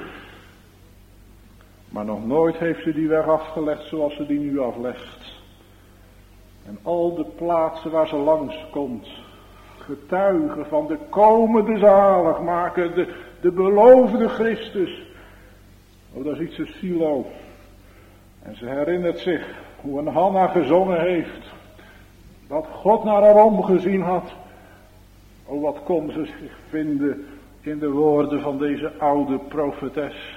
Maar nog nooit heeft ze die weg afgelegd zoals ze die nu aflegt. En al de plaatsen waar ze langs komt, getuigen van de komende zaligmaker, de beloofde Christus. Oh, daar ziet ze Silo. En ze herinnert zich hoe een Hanna gezongen heeft, dat God naar haar omgezien had. Oh, wat kon ze zich vinden in de woorden van deze oude profetes.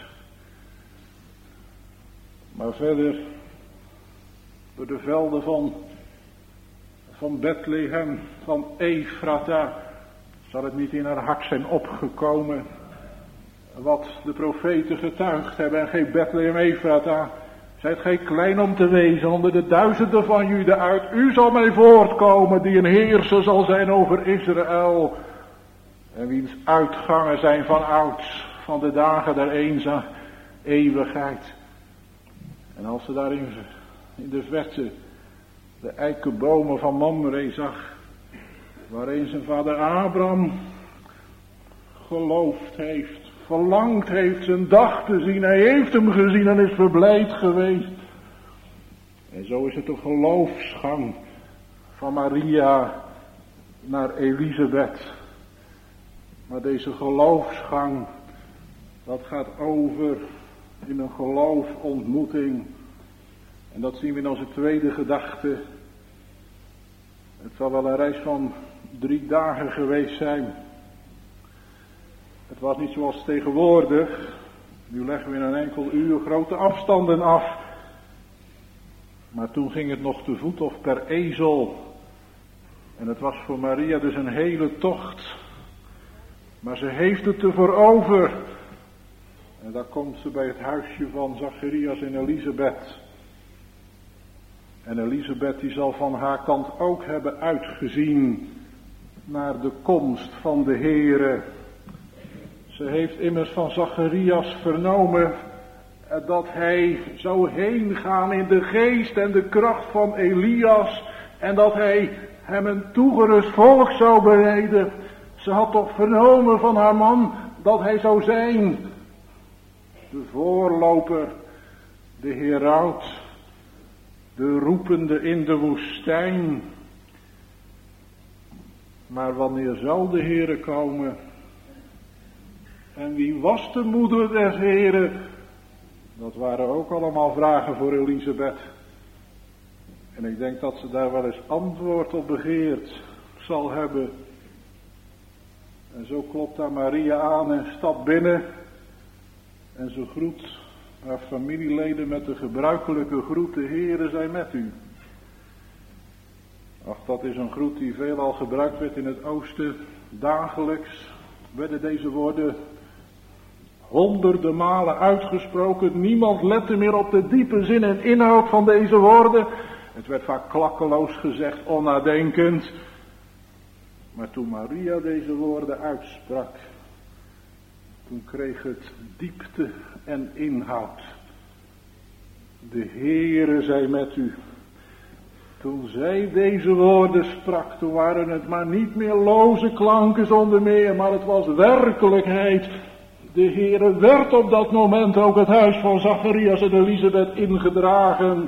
Maar verder, door de velden van Bethlehem, van Ephrata, zal het niet in haar hart zijn opgekomen wat de profeten getuigd hebben. En geen Bethlehem Ephrata, zijt gij klein om te wezen onder de duizenden van Juda. Uit u zal mij voortkomen die een heerser zal zijn over Israël. En wiens uitgangen zijn van ouds, van de dagen der eeuwigheid. En als ze daar in de verte de eikenbomen van Mamre zag, waarin zijn vader Abraham geloofd heeft, verlangd heeft zijn dag te zien. Hij heeft hem gezien en is verblijd geweest. En zo is het de geloofsgang van Maria naar Elisabeth. Maar deze geloofsgang, dat gaat over in een geloofontmoeting. En dat zien we in onze tweede gedachte. Het zal wel een reis van 3 dagen geweest zijn. Het was niet zoals tegenwoordig. Nu leggen we in een enkel uur grote afstanden af. Maar toen ging het nog te voet of per ezel. En het was voor Maria dus een hele tocht. Maar ze heeft het ervoor over. En daar komt ze bij het huisje van Zacharias en Elisabeth. En Elisabeth die zal van haar kant ook hebben uitgezien naar de komst van de Heere. Ze heeft immers van Zacharias vernomen dat hij zou heen gaan in de geest en de kracht van Elias. En dat hij hem een toegerust volk zou bereiden. Ze had toch vernomen van haar man dat hij zou zijn. De voorloper, de heraut, de roepende in de woestijn. Maar wanneer zal de Heere komen? En wie was de moeder des Heren? Dat waren ook allemaal vragen voor Elisabeth. En ik denk dat ze daar wel eens antwoord op begeerd zal hebben. En zo klopt daar Maria aan en stapt binnen. En ze groet haar familieleden met de gebruikelijke groet: de Heere zij met u. Ach, dat is een groet die veelal gebruikt werd in het oosten. Dagelijks werden deze woorden honderden malen uitgesproken. Niemand lette meer op de diepe zin en inhoud van deze woorden. Het werd vaak klakkeloos gezegd, onnadenkend. Maar toen Maria deze woorden uitsprak, toen kreeg het diepte en inhoud. De Heere zij met u. Toen zij deze woorden sprak, toen waren het maar niet meer loze klanken zonder meer, maar het was werkelijkheid. De Heere werd op dat moment ook het huis van Zacharias en Elisabeth ingedragen.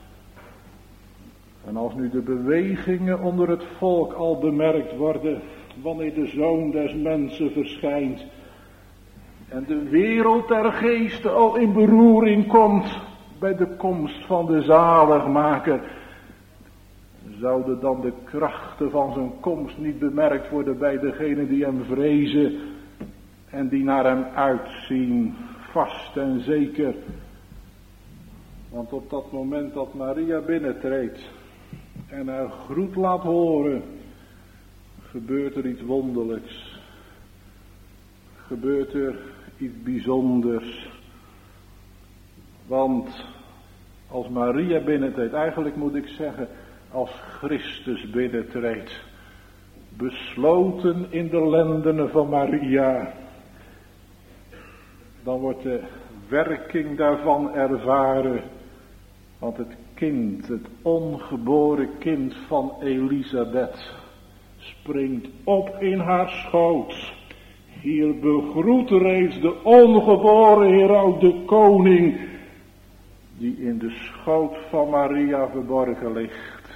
En als nu de bewegingen onder het volk al bemerkt worden, wanneer de Zoon des Mensen verschijnt en de wereld der geesten al in beroering komt, bij de komst van de zaligmaker, zouden dan de krachten van zijn komst niet bemerkt worden bij degenen die hem vrezen en die naar hem uitzien, vast en zeker. Want op dat moment dat Maria binnentreedt en haar groet laat horen, gebeurt er iets wonderlijks. Gebeurt er iets bijzonders. Want als Maria binnentreedt, eigenlijk moet ik zeggen, als Christus binnentreedt, besloten in de lendenen van Maria, dan wordt de werking daarvan ervaren. Want het kind, het ongeboren kind van Elisabeth, springt op in haar schoot. Hier begroet reeds de ongeboren heraut de koning, die in de schoot van Maria verborgen ligt.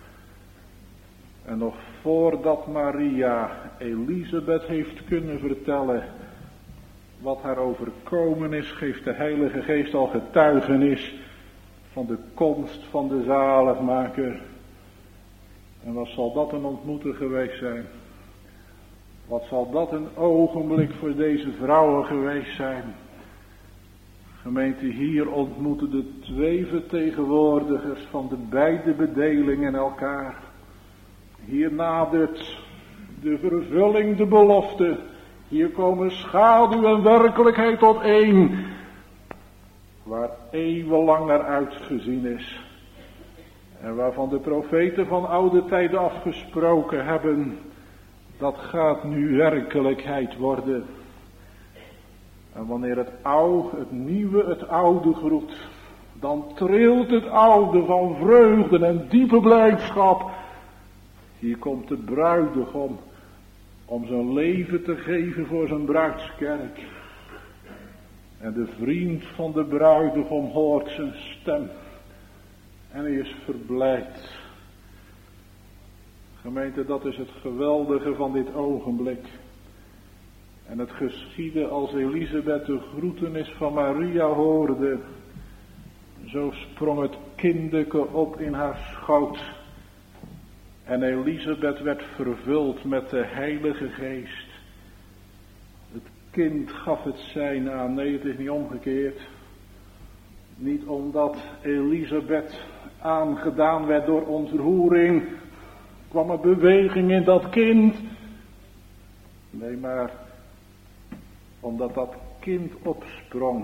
En nog voordat Maria Elisabeth heeft kunnen vertellen wat haar overkomen is, geeft de Heilige Geest al getuigenis van de komst van de zaligmaker. En wat zal dat een ontmoeting geweest zijn? Wat zal dat een ogenblik voor deze vrouwen geweest zijn? Gemeente, hier ontmoeten de twee vertegenwoordigers van de beide bedelingen elkaar. Hier nadert de vervulling, de belofte. Hier komen schaduw en werkelijkheid tot één. Waar eeuwenlang naar uitgezien is. En waarvan de profeten van oude tijden afgesproken hebben. Dat gaat nu werkelijkheid worden. En wanneer het oude, het nieuwe, het oude groet, dan trilt het oude van vreugde en diepe blijdschap. Hier komt de bruidegom om zijn leven te geven voor zijn bruidskerk. En de vriend van de bruidegom hoort zijn stem. En hij is verblijd. Gemeente, dat is het geweldige van dit ogenblik. En het geschiedde als Elisabeth de groetenis van Maria hoorde. Zo sprong het kindeke op in haar schoot. En Elisabeth werd vervuld met de Heilige Geest. Het kind gaf het zijn aan. Nee, het is niet omgekeerd. Niet omdat Elisabeth aangedaan werd door ontroering, kwam er beweging in dat kind. Nee, maar omdat dat kind opsprong,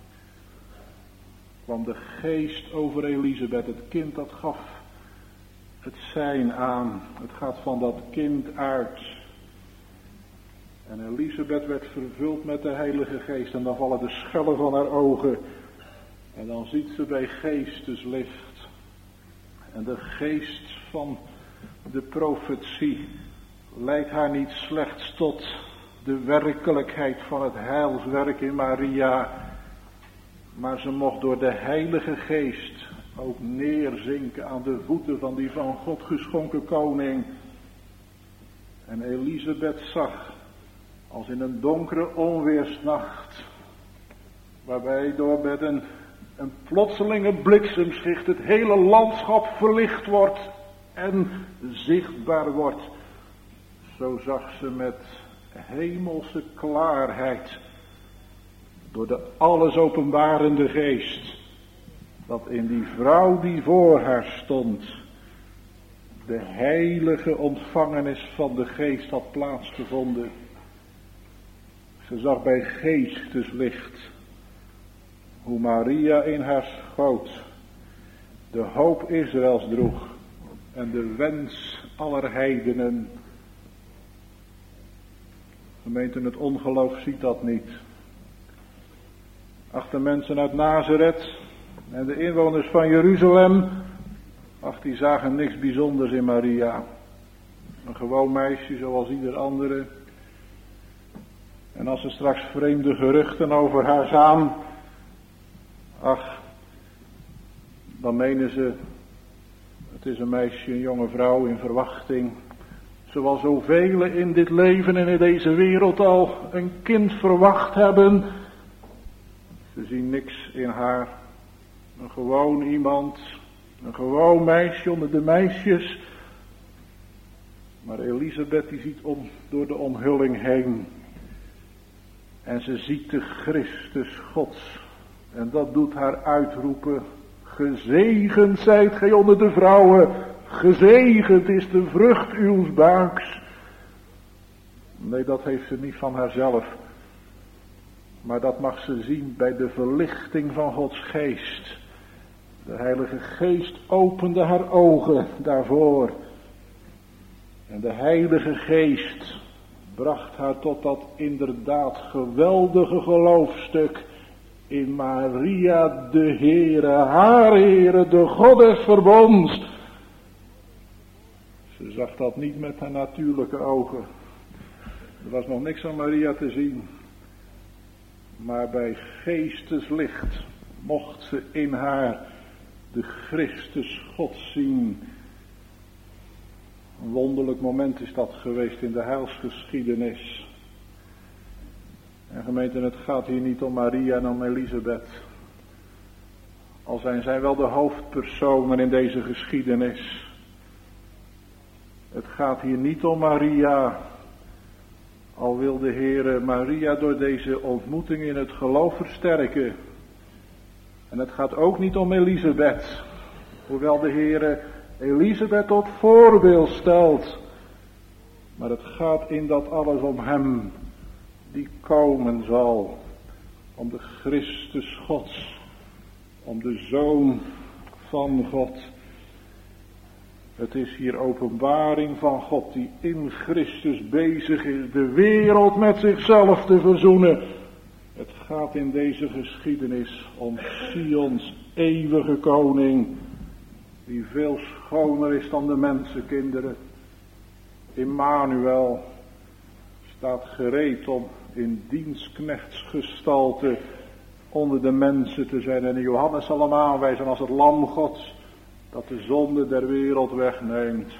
kwam de geest over Elisabeth. Het kind dat gaf het zijn aan. Het gaat van dat kind uit. En Elisabeth werd vervuld met de Heilige Geest. En dan vallen de schellen van haar ogen. En dan ziet ze bij geesteslicht. En de geest van de profetie leidt haar niet slechts tot de werkelijkheid van het heilswerk in Maria. Maar ze mocht door de Heilige Geest ook neerzinken aan de voeten van die van God geschonken koning. En Elisabeth zag, als in een donkere onweersnacht, waarbij door met een plotselinge bliksemschicht het hele landschap verlicht wordt en zichtbaar wordt. Zo zag ze met hemelse klaarheid, door de alles openbarende geest, dat in die vrouw die voor haar stond, de heilige ontvangenis van de geest had plaatsgevonden. Ze zag bij geesteslicht hoe Maria in haar schoot de hoop Israëls droeg en de wens aller heidenen. Gemeente, het ongeloof ziet dat niet. Ach, de mensen uit Nazareth en de inwoners van Jeruzalem, ach, die zagen niks bijzonders in Maria. Een gewoon meisje zoals ieder andere. En als er straks vreemde geruchten over haar gaan, ach, dan menen ze, het is een meisje, een jonge vrouw in verwachting. Zoals zoveel in dit leven en in deze wereld al een kind verwacht hebben. Ze zien niks in haar Een gewoon iemand, een gewoon meisje onder de meisjes. Maar Elisabeth die ziet door de omhulling heen. En ze ziet de Christus Gods. En dat doet haar uitroepen. Gezegend zijt gij onder de vrouwen. Gezegend is de vrucht uws buiks. Nee, dat heeft ze niet van haarzelf. Maar dat mag ze zien bij de verlichting van Gods geest. De Heilige Geest opende haar ogen daarvoor. En de Heilige Geest bracht haar tot dat inderdaad geweldige geloofstuk in Maria de Heere, haar Heere, de God des verbonds. Ze zag dat niet met haar natuurlijke ogen. Er was nog niks aan Maria te zien. Maar bij geesteslicht mocht ze in haar de Christus God zien. Een wonderlijk moment is dat geweest in de heilsgeschiedenis. En gemeente, het gaat hier niet om Maria en om Elisabeth. Al zijn zij wel de hoofdpersonen in deze geschiedenis. Het gaat hier niet om Maria. Al wil de Heere Maria door deze ontmoeting in het geloof versterken. En het gaat ook niet om Elisabeth. Hoewel de Heere Elisabeth tot voorbeeld stelt. Maar het gaat in dat alles om hem die komen zal. Om de Christus Gods. Om de Zoon van God. Het is hier openbaring van God die in Christus bezig is de wereld met zichzelf te verzoenen. Het gaat in deze geschiedenis om Sions eeuwige koning. Die veel schoner is dan de mensenkinderen. Immanuel staat gereed om in dienstknechtsgestalte onder de mensen te zijn. En Johannes zal hem aanwijzen als het lam Gods dat de zonde der wereld wegneemt.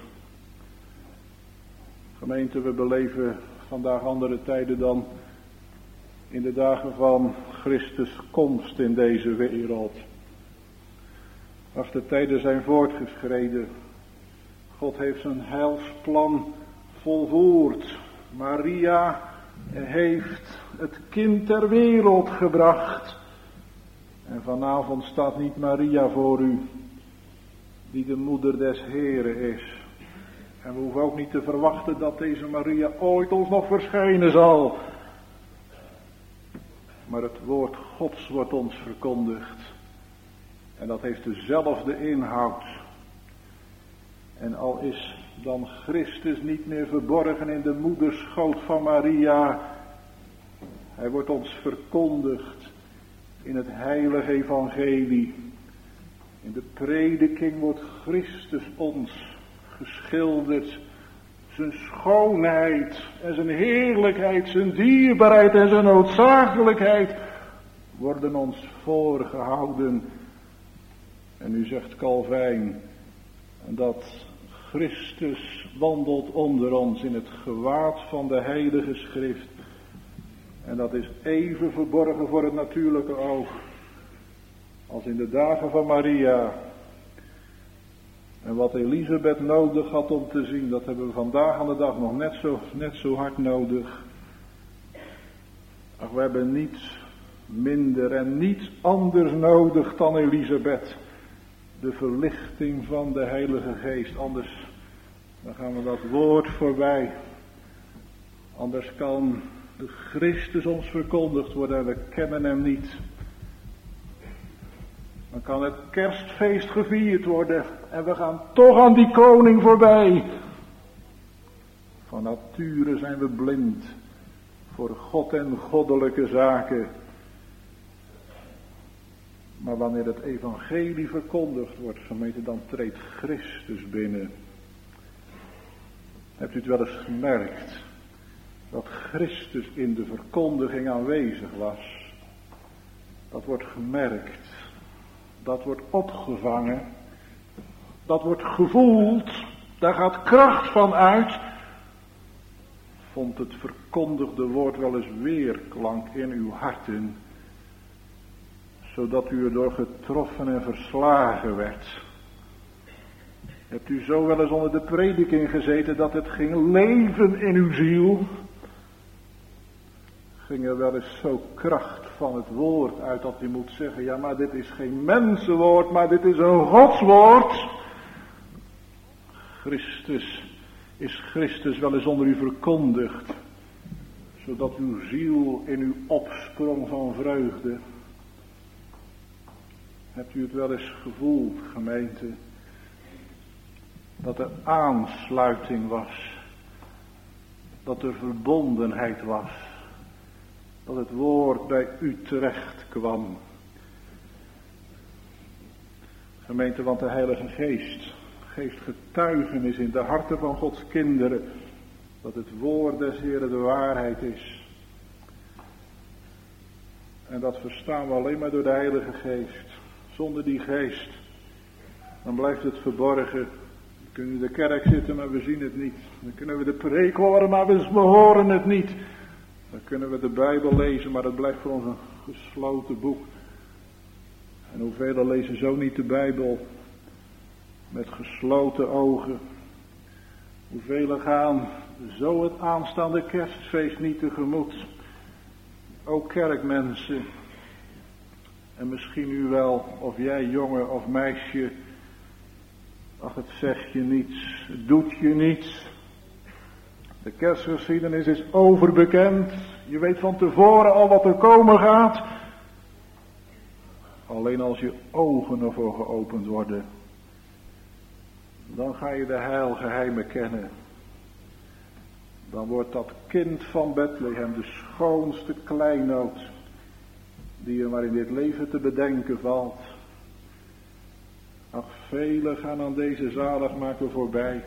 Gemeente, we beleven vandaag andere tijden dan in de dagen van Christus komst in deze wereld. Ach, de tijden zijn voortgeschreden. God heeft zijn heilsplan volvoerd. Maria heeft het kind ter wereld gebracht. En vanavond staat niet Maria voor u, die de moeder des Heren is. En we hoeven ook niet te verwachten dat deze Maria ooit ons nog verschijnen zal. Maar het woord Gods wordt ons verkondigd. En dat heeft dezelfde inhoud. En al is dan Christus niet meer verborgen in de moederschoot van Maria. Hij wordt ons verkondigd in het heilige evangelie. In de prediking wordt Christus ons geschilderd. Zijn schoonheid en zijn heerlijkheid, zijn dierbaarheid en zijn noodzakelijkheid worden ons voorgehouden. En nu zegt Calvijn dat Christus wandelt onder ons in het gewaad van de heilige schrift. En dat is even verborgen voor het natuurlijke oog als in de dagen van Maria. En wat Elisabeth nodig had om te zien, dat hebben we vandaag aan de dag nog net zo hard nodig. Ach, we hebben niets minder en niets anders nodig dan Elisabeth. De verlichting van de Heilige Geest. Anders dan gaan we dat woord voorbij. Anders kan de Christus ons verkondigd worden en we kennen hem niet. Dan kan het kerstfeest gevierd worden en we gaan toch aan die koning voorbij. Van nature zijn we blind voor God en goddelijke zaken. Maar wanneer het evangelie verkondigd wordt, gemeente, dan treedt Christus binnen. Hebt u het wel eens gemerkt dat Christus in de verkondiging aanwezig was? Dat wordt gemerkt. Dat wordt opgevangen. Dat wordt gevoeld. Daar gaat kracht van uit. Vond het verkondigde woord wel eens weerklank in uw harten? zodat u erdoor getroffen en verslagen werd. Hebt u zo wel eens onder de prediking gezeten dat het ging leven in uw ziel? Ging er wel eens zo kracht van het woord uit dat u moet zeggen, ja maar dit is geen mensenwoord, maar dit is een Godswoord. Is Christus wel eens onder u verkondigd, zodat uw ziel in u opsprong van vreugde? Hebt u het wel eens gevoeld, gemeente, dat er aansluiting was, dat er verbondenheid was, dat het woord bij u terecht kwam? Gemeente, want de Heilige Geest geeft getuigenis in de harten van Gods kinderen dat het woord des Heeren de waarheid is. En dat verstaan we alleen maar door de Heilige Geest. Zonder die Geest, dan blijft het verborgen. We kunnen in de kerk zitten, maar we zien het niet. Dan kunnen we de preek horen, maar we horen het niet. Dan kunnen we de Bijbel lezen, maar het blijft voor ons een gesloten boek. En hoeveel lezen zo niet de Bijbel met gesloten ogen? Hoeveel gaan zo het aanstaande kerstfeest niet tegemoet? Ook kerkmensen. En misschien u wel, of jij jongen of meisje. Ach, het zegt je niets, het doet je niets. De kerstgeschiedenis is overbekend. Je weet van tevoren al wat er komen gaat. Alleen als je ogen ervoor geopend worden, dan ga je de heilgeheimen kennen. Dan wordt dat kind van Bethlehem de schoonste kleinood die er maar in dit leven te bedenken valt. Ach, velen gaan aan deze zaligmaker voorbij.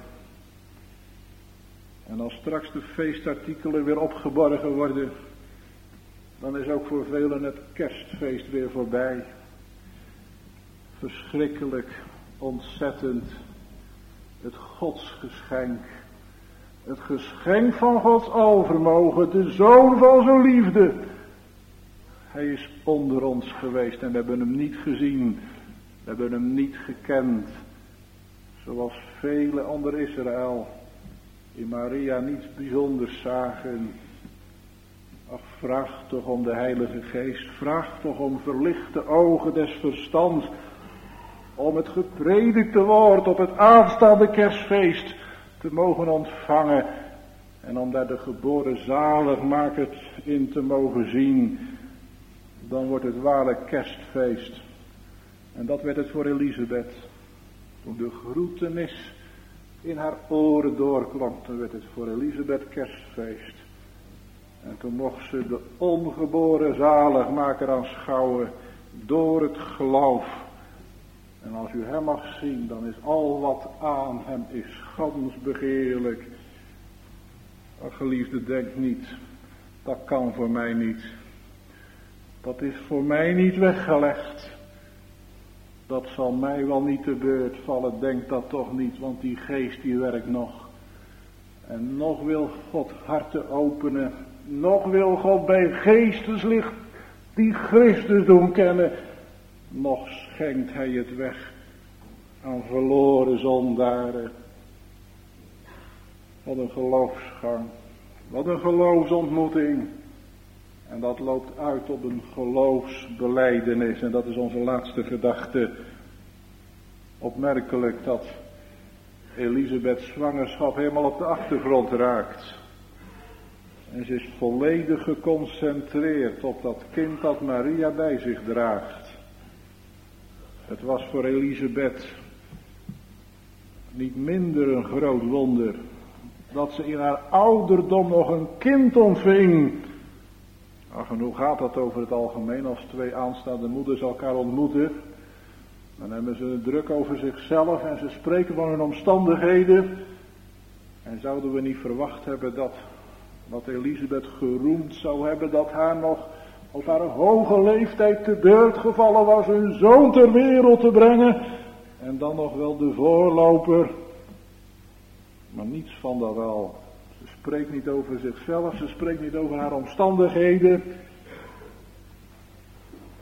En als straks de feestartikelen weer opgeborgen worden, dan is ook voor velen het kerstfeest weer voorbij. Verschrikkelijk, ontzettend, het godsgeschenk. Het geschenk van Gods alvermogen, de Zoon van zijn liefde. Hij is onder ons geweest en we hebben hem niet gezien. We hebben hem niet gekend. Zoals velen onder Israël in Maria niets bijzonders zagen. Ach, vraag toch om de Heilige Geest. Vraag toch om verlichte ogen des verstands. Om het gepredikte woord op het aanstaande kerstfeest te mogen ontvangen. En om daar de geboren zaligmaker in te mogen zien. Dan wordt het ware kerstfeest. En dat werd het voor Elisabeth. Toen de groetenis in haar oren doorklonk, dan werd het voor Elisabeth kerstfeest. En toen mocht ze de ongeboren zaligmaker aanschouwen door het geloof. En als u hem mag zien, dan is al wat aan hem is gans begeerlijk. Ach, geliefde, denk niet, dat kan voor mij niet. Dat is voor mij niet weggelegd. Dat zal mij wel niet te beurt vallen, denk dat toch niet, want die geest die werkt nog. En nog wil God harten openen, nog wil God bij geesteslicht die Christus doen kennen. Nog schenkt hij het weg aan verloren zondaren. Wat een geloofsgang, wat een geloofsontmoeting. En dat loopt uit op een geloofsbelijdenis. En dat is onze laatste gedachte. Opmerkelijk dat Elisabeths zwangerschap helemaal op de achtergrond raakt. En ze is volledig geconcentreerd op dat kind dat Maria bij zich draagt. Het was voor Elisabeth niet minder een groot wonder dat ze in haar ouderdom nog een kind ontving. Ach, en hoe gaat dat over het algemeen als twee aanstaande moeders elkaar ontmoeten? Dan hebben ze het druk over zichzelf en ze spreken van hun omstandigheden. En zouden we niet verwacht hebben dat Elisabeth geroemd zou hebben dat haar nog op haar hoge leeftijd te beurt gevallen was hun zoon ter wereld te brengen. En dan nog wel de voorloper. Maar niets van dat wel. Ze spreekt niet over zichzelf, ze spreekt niet over haar omstandigheden.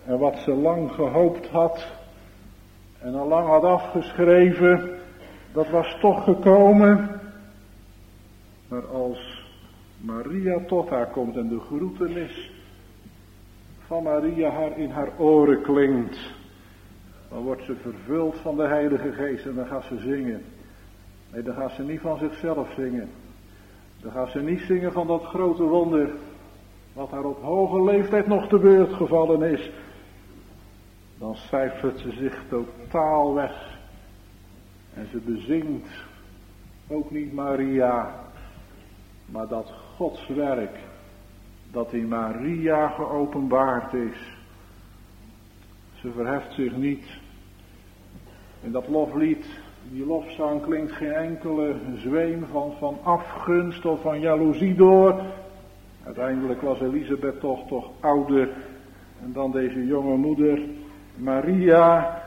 En wat ze lang gehoopt had en al lang had afgeschreven, dat was toch gekomen. Maar als Maria tot haar komt en de groetenis van Maria haar in haar oren klinkt, dan wordt ze vervuld van de Heilige Geest en dan gaat ze zingen. Nee, dan gaat ze niet van zichzelf zingen. Dan gaat ze niet zingen van dat grote wonder, wat haar op hoge leeftijd nog te beurt gevallen is. Dan cijfert ze zich totaal weg. En ze bezingt ook niet Maria, maar dat Gods werk, dat in Maria geopenbaard is. Ze verheft zich niet. In dat loflied, die lofzang klinkt geen enkele zweem van afgunst of van jaloezie door. Uiteindelijk was Elisabeth toch ouder en dan deze jonge moeder Maria.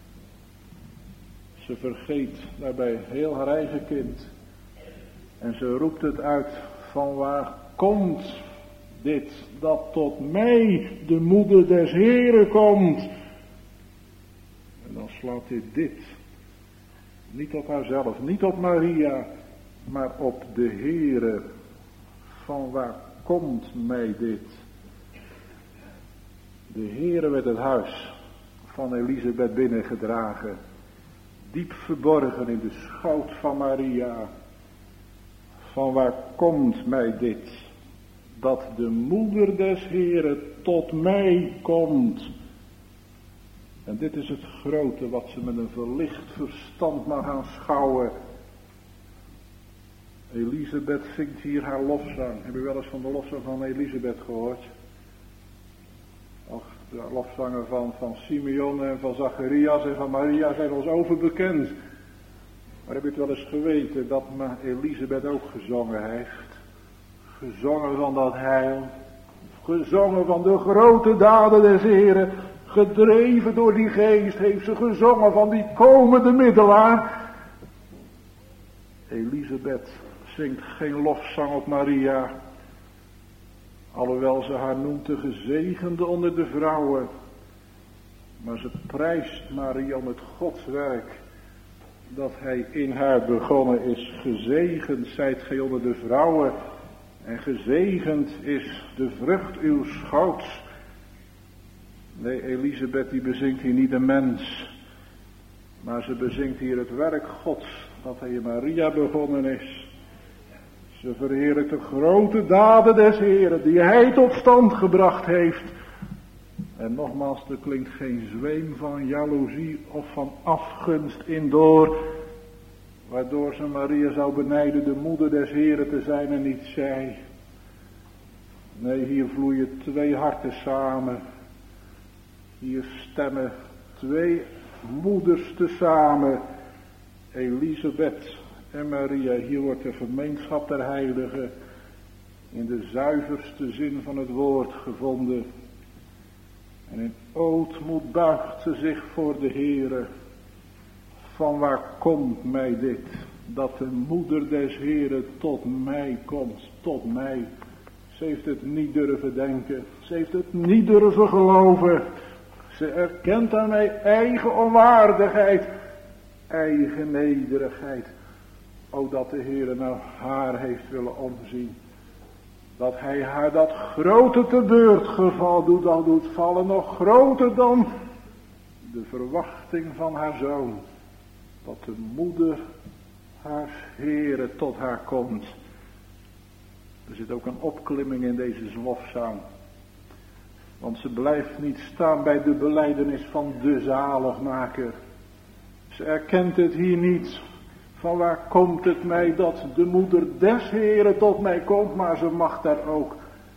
Ze vergeet daarbij heel haar eigen kind. En ze roept het uit: van waar komt dit, dat tot mij de moeder des Heren komt? En dan slaat dit niet op haarzelf, niet op Maria, maar op de Heere. Van waar komt mij dit? De Heere werd het huis van Elisabeth binnengedragen, diep verborgen in de schoot van Maria. Van waar komt mij dit, dat de moeder des Heren tot mij komt? En dit is het grote wat ze met een verlicht verstand mag aanschouwen. Elisabeth zingt hier haar lofzang. Heb je wel eens van de lofzang van Elisabeth gehoord? Och, de lofzangen van Simeon en van Zacharias en van Maria zijn ons overbekend. Maar heb je het wel eens geweten dat Elisabeth ook gezongen heeft? Gezongen van dat heil. Gezongen van de grote daden des Heren. Gedreven door die geest heeft ze gezongen van die komende middelaar. Elisabeth zingt geen lofzang op Maria. Alhoewel ze haar noemt de gezegende onder de vrouwen. Maar ze prijst Maria om het Godswerk dat hij in haar begonnen is. Gezegend zijt gij onder de vrouwen en gezegend is de vrucht uw schouts. Nee, Elisabeth die bezingt hier niet de mens, maar ze bezingt hier het werk Gods dat hij in Maria begonnen is. Ze verheerlijkt de grote daden des Heren die hij tot stand gebracht heeft. En nogmaals, er klinkt geen zweem van jaloezie of van afgunst in door, waardoor ze Maria zou benijden de moeder des Heren te zijn en niet zij. Nee, hier vloeien twee harten samen. Hier stemmen twee moeders tezamen. Elisabeth en Maria. Hier wordt de gemeenschap der heiligen in de zuiverste zin van het woord gevonden. En in ootmoed buigt ze zich voor de Heere. Van waar komt mij dit, dat de moeder des Heren tot mij komt, tot mij. Ze heeft het niet durven denken, ze heeft het niet durven geloven. Ze erkent aan mij eigen onwaardigheid, eigen nederigheid. O, dat de Heere nou haar heeft willen omzien. Dat hij haar dat grote te beurt geval doet, al doet vallen nog groter dan de verwachting van haar zoon. Dat de moeder haar Heere tot haar komt. Er zit ook een opklimming in deze lofzang. Want ze blijft niet staan bij de belijdenis van de zaligmaker. Ze erkent het hier niet. Van waar komt het mij dat de moeder des Heren tot mij komt, maar ze mag daar ook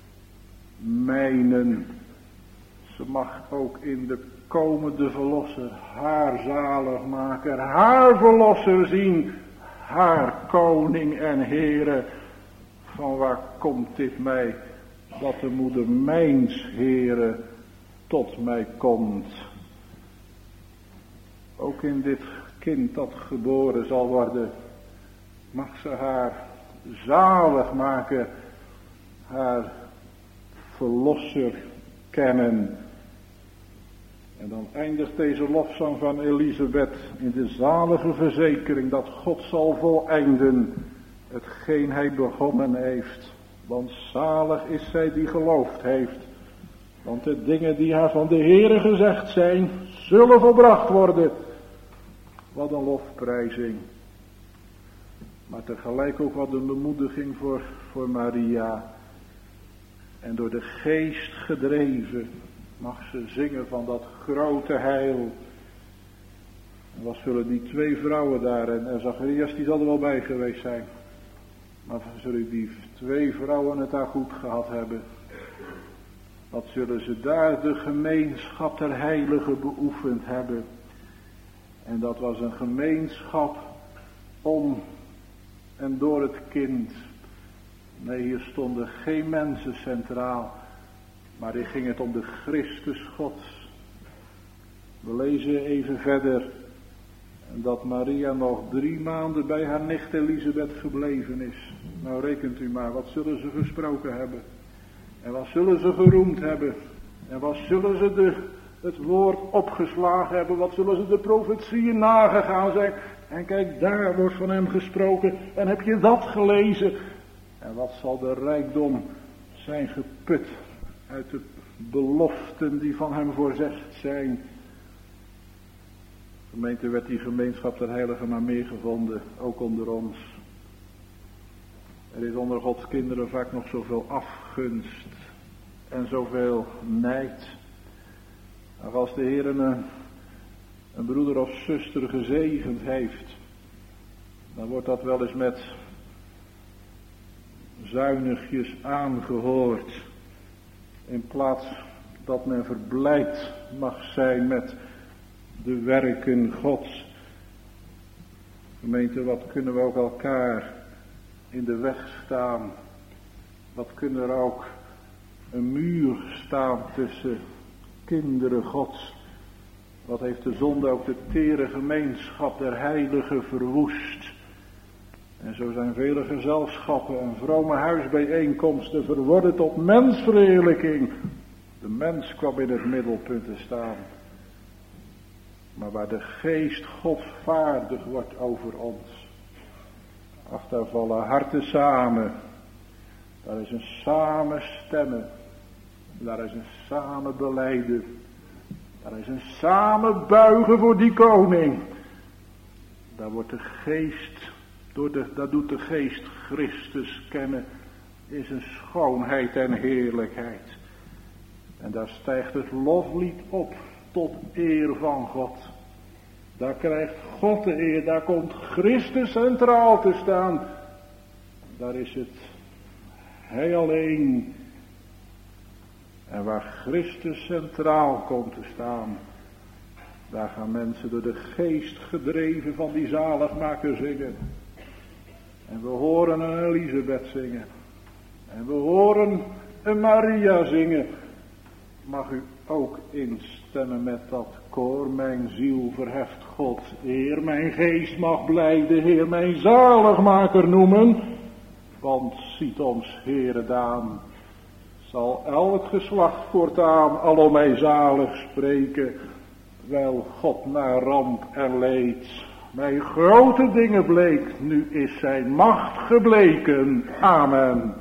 mijnen. Ze mag ook in de komende verlosser, haar zaligmaker, haar verlosser zien, haar koning en Heren. Van waar komt dit mij, dat de moeder mijns Heren tot mij komt. Ook in dit kind dat geboren zal worden, mag ze haar zalig maken, haar verlosser kennen. En dan eindigt deze lofzang van Elisabeth in de zalige verzekering dat God zal voleinden hetgeen hij begonnen heeft. Want zalig is zij die geloofd heeft. Want de dingen die haar van de Heere gezegd zijn, zullen volbracht worden. Wat een lofprijzing. Maar tegelijk ook wat een bemoediging voor Maria. En door de geest gedreven mag ze zingen van dat grote heil. En wat zullen die twee vrouwen daar, en Zacharias die zal er wel bij geweest zijn. Maar zullen die twee vrouwen het daar goed gehad hebben. Wat zullen ze daar de gemeenschap der heiligen beoefend hebben. En dat was een gemeenschap om en door het kind. Nee, hier stonden geen mensen centraal. Maar hier ging het om de Christus Gods. We lezen even verder. Dat Maria nog 3 maanden bij haar nicht Elisabeth gebleven is. Nou rekent u maar, wat zullen ze gesproken hebben? En wat zullen ze geroemd hebben? En wat zullen ze het woord opgeslagen hebben? Wat zullen ze de profetieën nagegaan zijn? En kijk, daar wordt van hem gesproken. En heb je dat gelezen? En wat zal de rijkdom zijn geput uit de beloften die van hem voorzegd zijn. Gemeente, werd die gemeenschap der heiligen maar meer gevonden, ook onder ons. Er is onder Gods kinderen vaak nog zoveel afgunst en zoveel nijd. Maar als de Heer een broeder of zuster gezegend heeft, dan wordt dat wel eens met zuinigjes aangehoord. In plaats dat men verblijd mag zijn met de werken Gods. Gemeente, wat kunnen we ook elkaar in de weg staan? Wat kunnen er ook een muur staan tussen kinderen Gods? Wat heeft de zonde ook de tere gemeenschap der heiligen verwoest? En zo zijn vele gezelschappen en vrome huisbijeenkomsten verworden tot mensverheerlijking. De mens kwam in het middelpunt te staan. Maar waar de geest Gods vaardig wordt over ons. Ach, daar vallen harten samen. Daar is een samen stemmen. Daar is een samen belijden. Daar is een samen buigen voor die koning. Daar wordt de geest, daar doet de geest Christus kennen in zijn schoonheid en heerlijkheid. En daar stijgt het loflied op tot eer van God. Daar krijgt God de eer, daar komt Christus centraal te staan. Daar is het Hij alleen. En waar Christus centraal komt te staan, daar gaan mensen door de geest gedreven van die zaligmaker zingen. En we horen een Elisabeth zingen. En we horen een Maria zingen. Mag u ook instemmen met dat koor? Mijn ziel verheft Gods eer. Mijn geest mag blij de Heer mijn zaligmaker noemen. Want ziet ons Heere daan. Zal elk geslacht voortaan alom mij zalig spreken. Wel God na ramp en leed mij grote dingen bleek. Nu is zijn macht gebleken. Amen.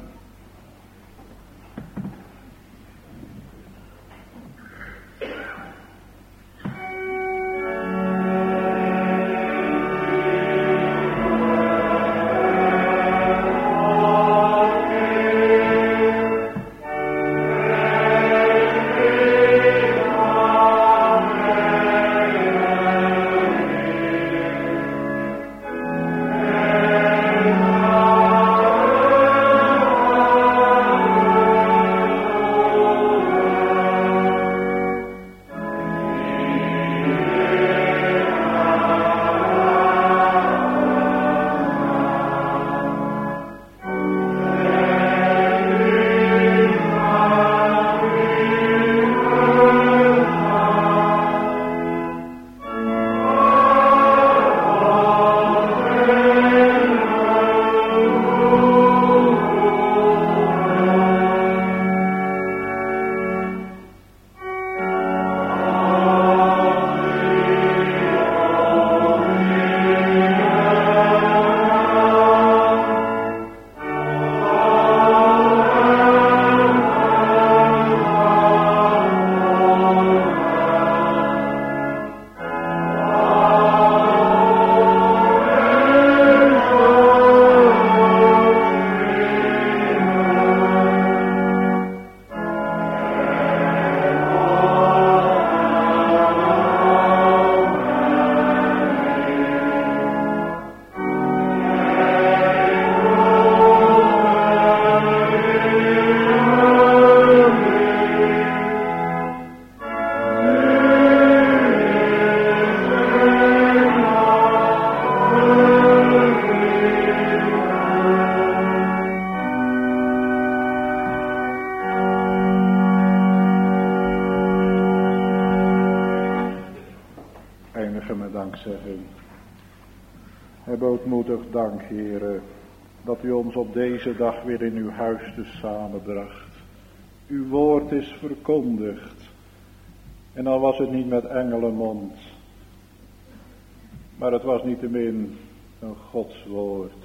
dankzegging. Heb ootmoedig dank, Heere, dat u ons op deze dag weer in uw huis te samenbracht. Uw woord is verkondigd. En al was het niet met engelenmond, maar het was niettemin een Godswoord.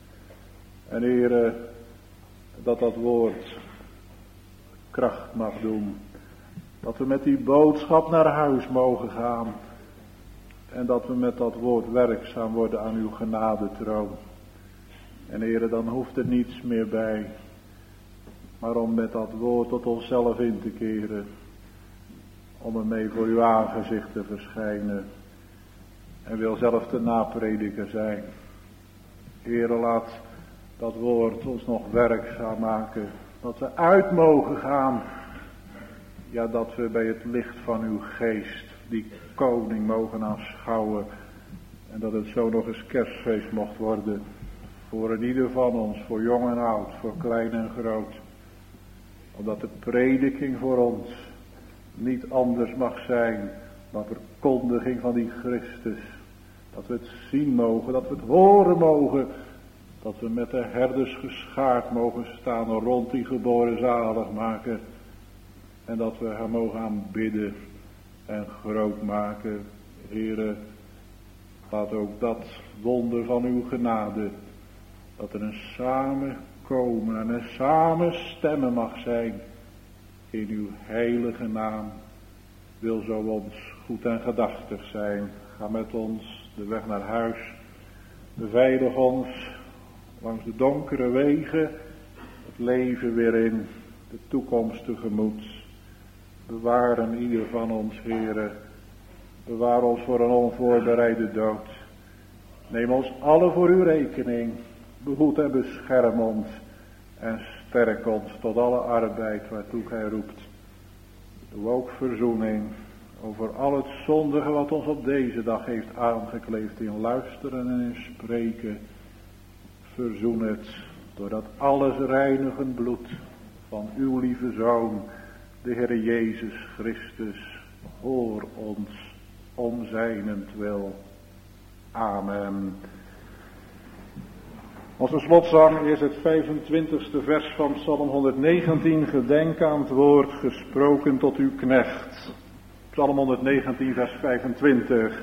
En Heere, dat woord kracht mag doen. Dat we met die boodschap naar huis mogen gaan. En dat we met dat woord werkzaam worden aan uw genadetroon. En Heere, dan hoeft er niets meer bij. Maar om met dat woord tot onszelf in te keren. Om ermee voor uw aangezicht te verschijnen. En wil zelf de naprediker zijn. Heere, laat dat woord ons nog werkzaam maken. Dat we uit mogen gaan. Ja, dat we bij het licht van uw geest die koning mogen aanschouwen. En dat het zo nog eens kerstfeest mocht worden. Voor een ieder van ons, voor jong en oud, voor klein en groot. Omdat de prediking voor ons niet anders mag zijn dan verkondiging van die Christus. Dat we het zien mogen, dat we het horen mogen. Dat we met de herders geschaard mogen staan rond die geboren zaligmaker. En dat we hem mogen aanbidden en groot maken. Heere, laat ook dat wonder van uw genade. Dat er een samenkomen en een samen stemmen mag zijn. In uw heilige naam. Wil zo ons goed en gedachtig zijn. Ga met ons de weg naar huis. Beveilig ons langs de donkere wegen. Het leven weer in. De toekomst tegemoet. Bewaar hem ieder van ons, Heere. Bewaar ons voor een onvoorbereide dood. Neem ons alle voor uw rekening. Behoed en bescherm ons. En sterk ons tot alle arbeid waartoe gij roept. Doe ook verzoening over al het zondige wat ons op deze dag heeft aangekleefd in luisteren en in spreken. Verzoen het door dat alles reinigend bloed van uw lieve Zoon, de Heer Jezus Christus. Hoor ons om zijnentwil. Amen. Onze slotzang is het 25e vers van Psalm 119. Gedenk aan het woord gesproken tot uw knecht. Psalm 119 vers 25.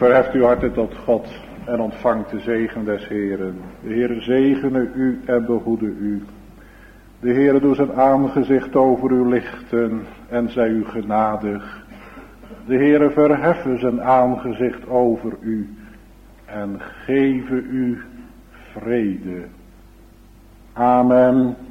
Verheft uw harten tot God en ontvangt de zegen des Heeren. De Heere zegene u en behoede u. De Heere doet zijn aangezicht over u lichten en zij u genadig. De Heere verheffen zijn aangezicht over u en geven u vrede. Amen.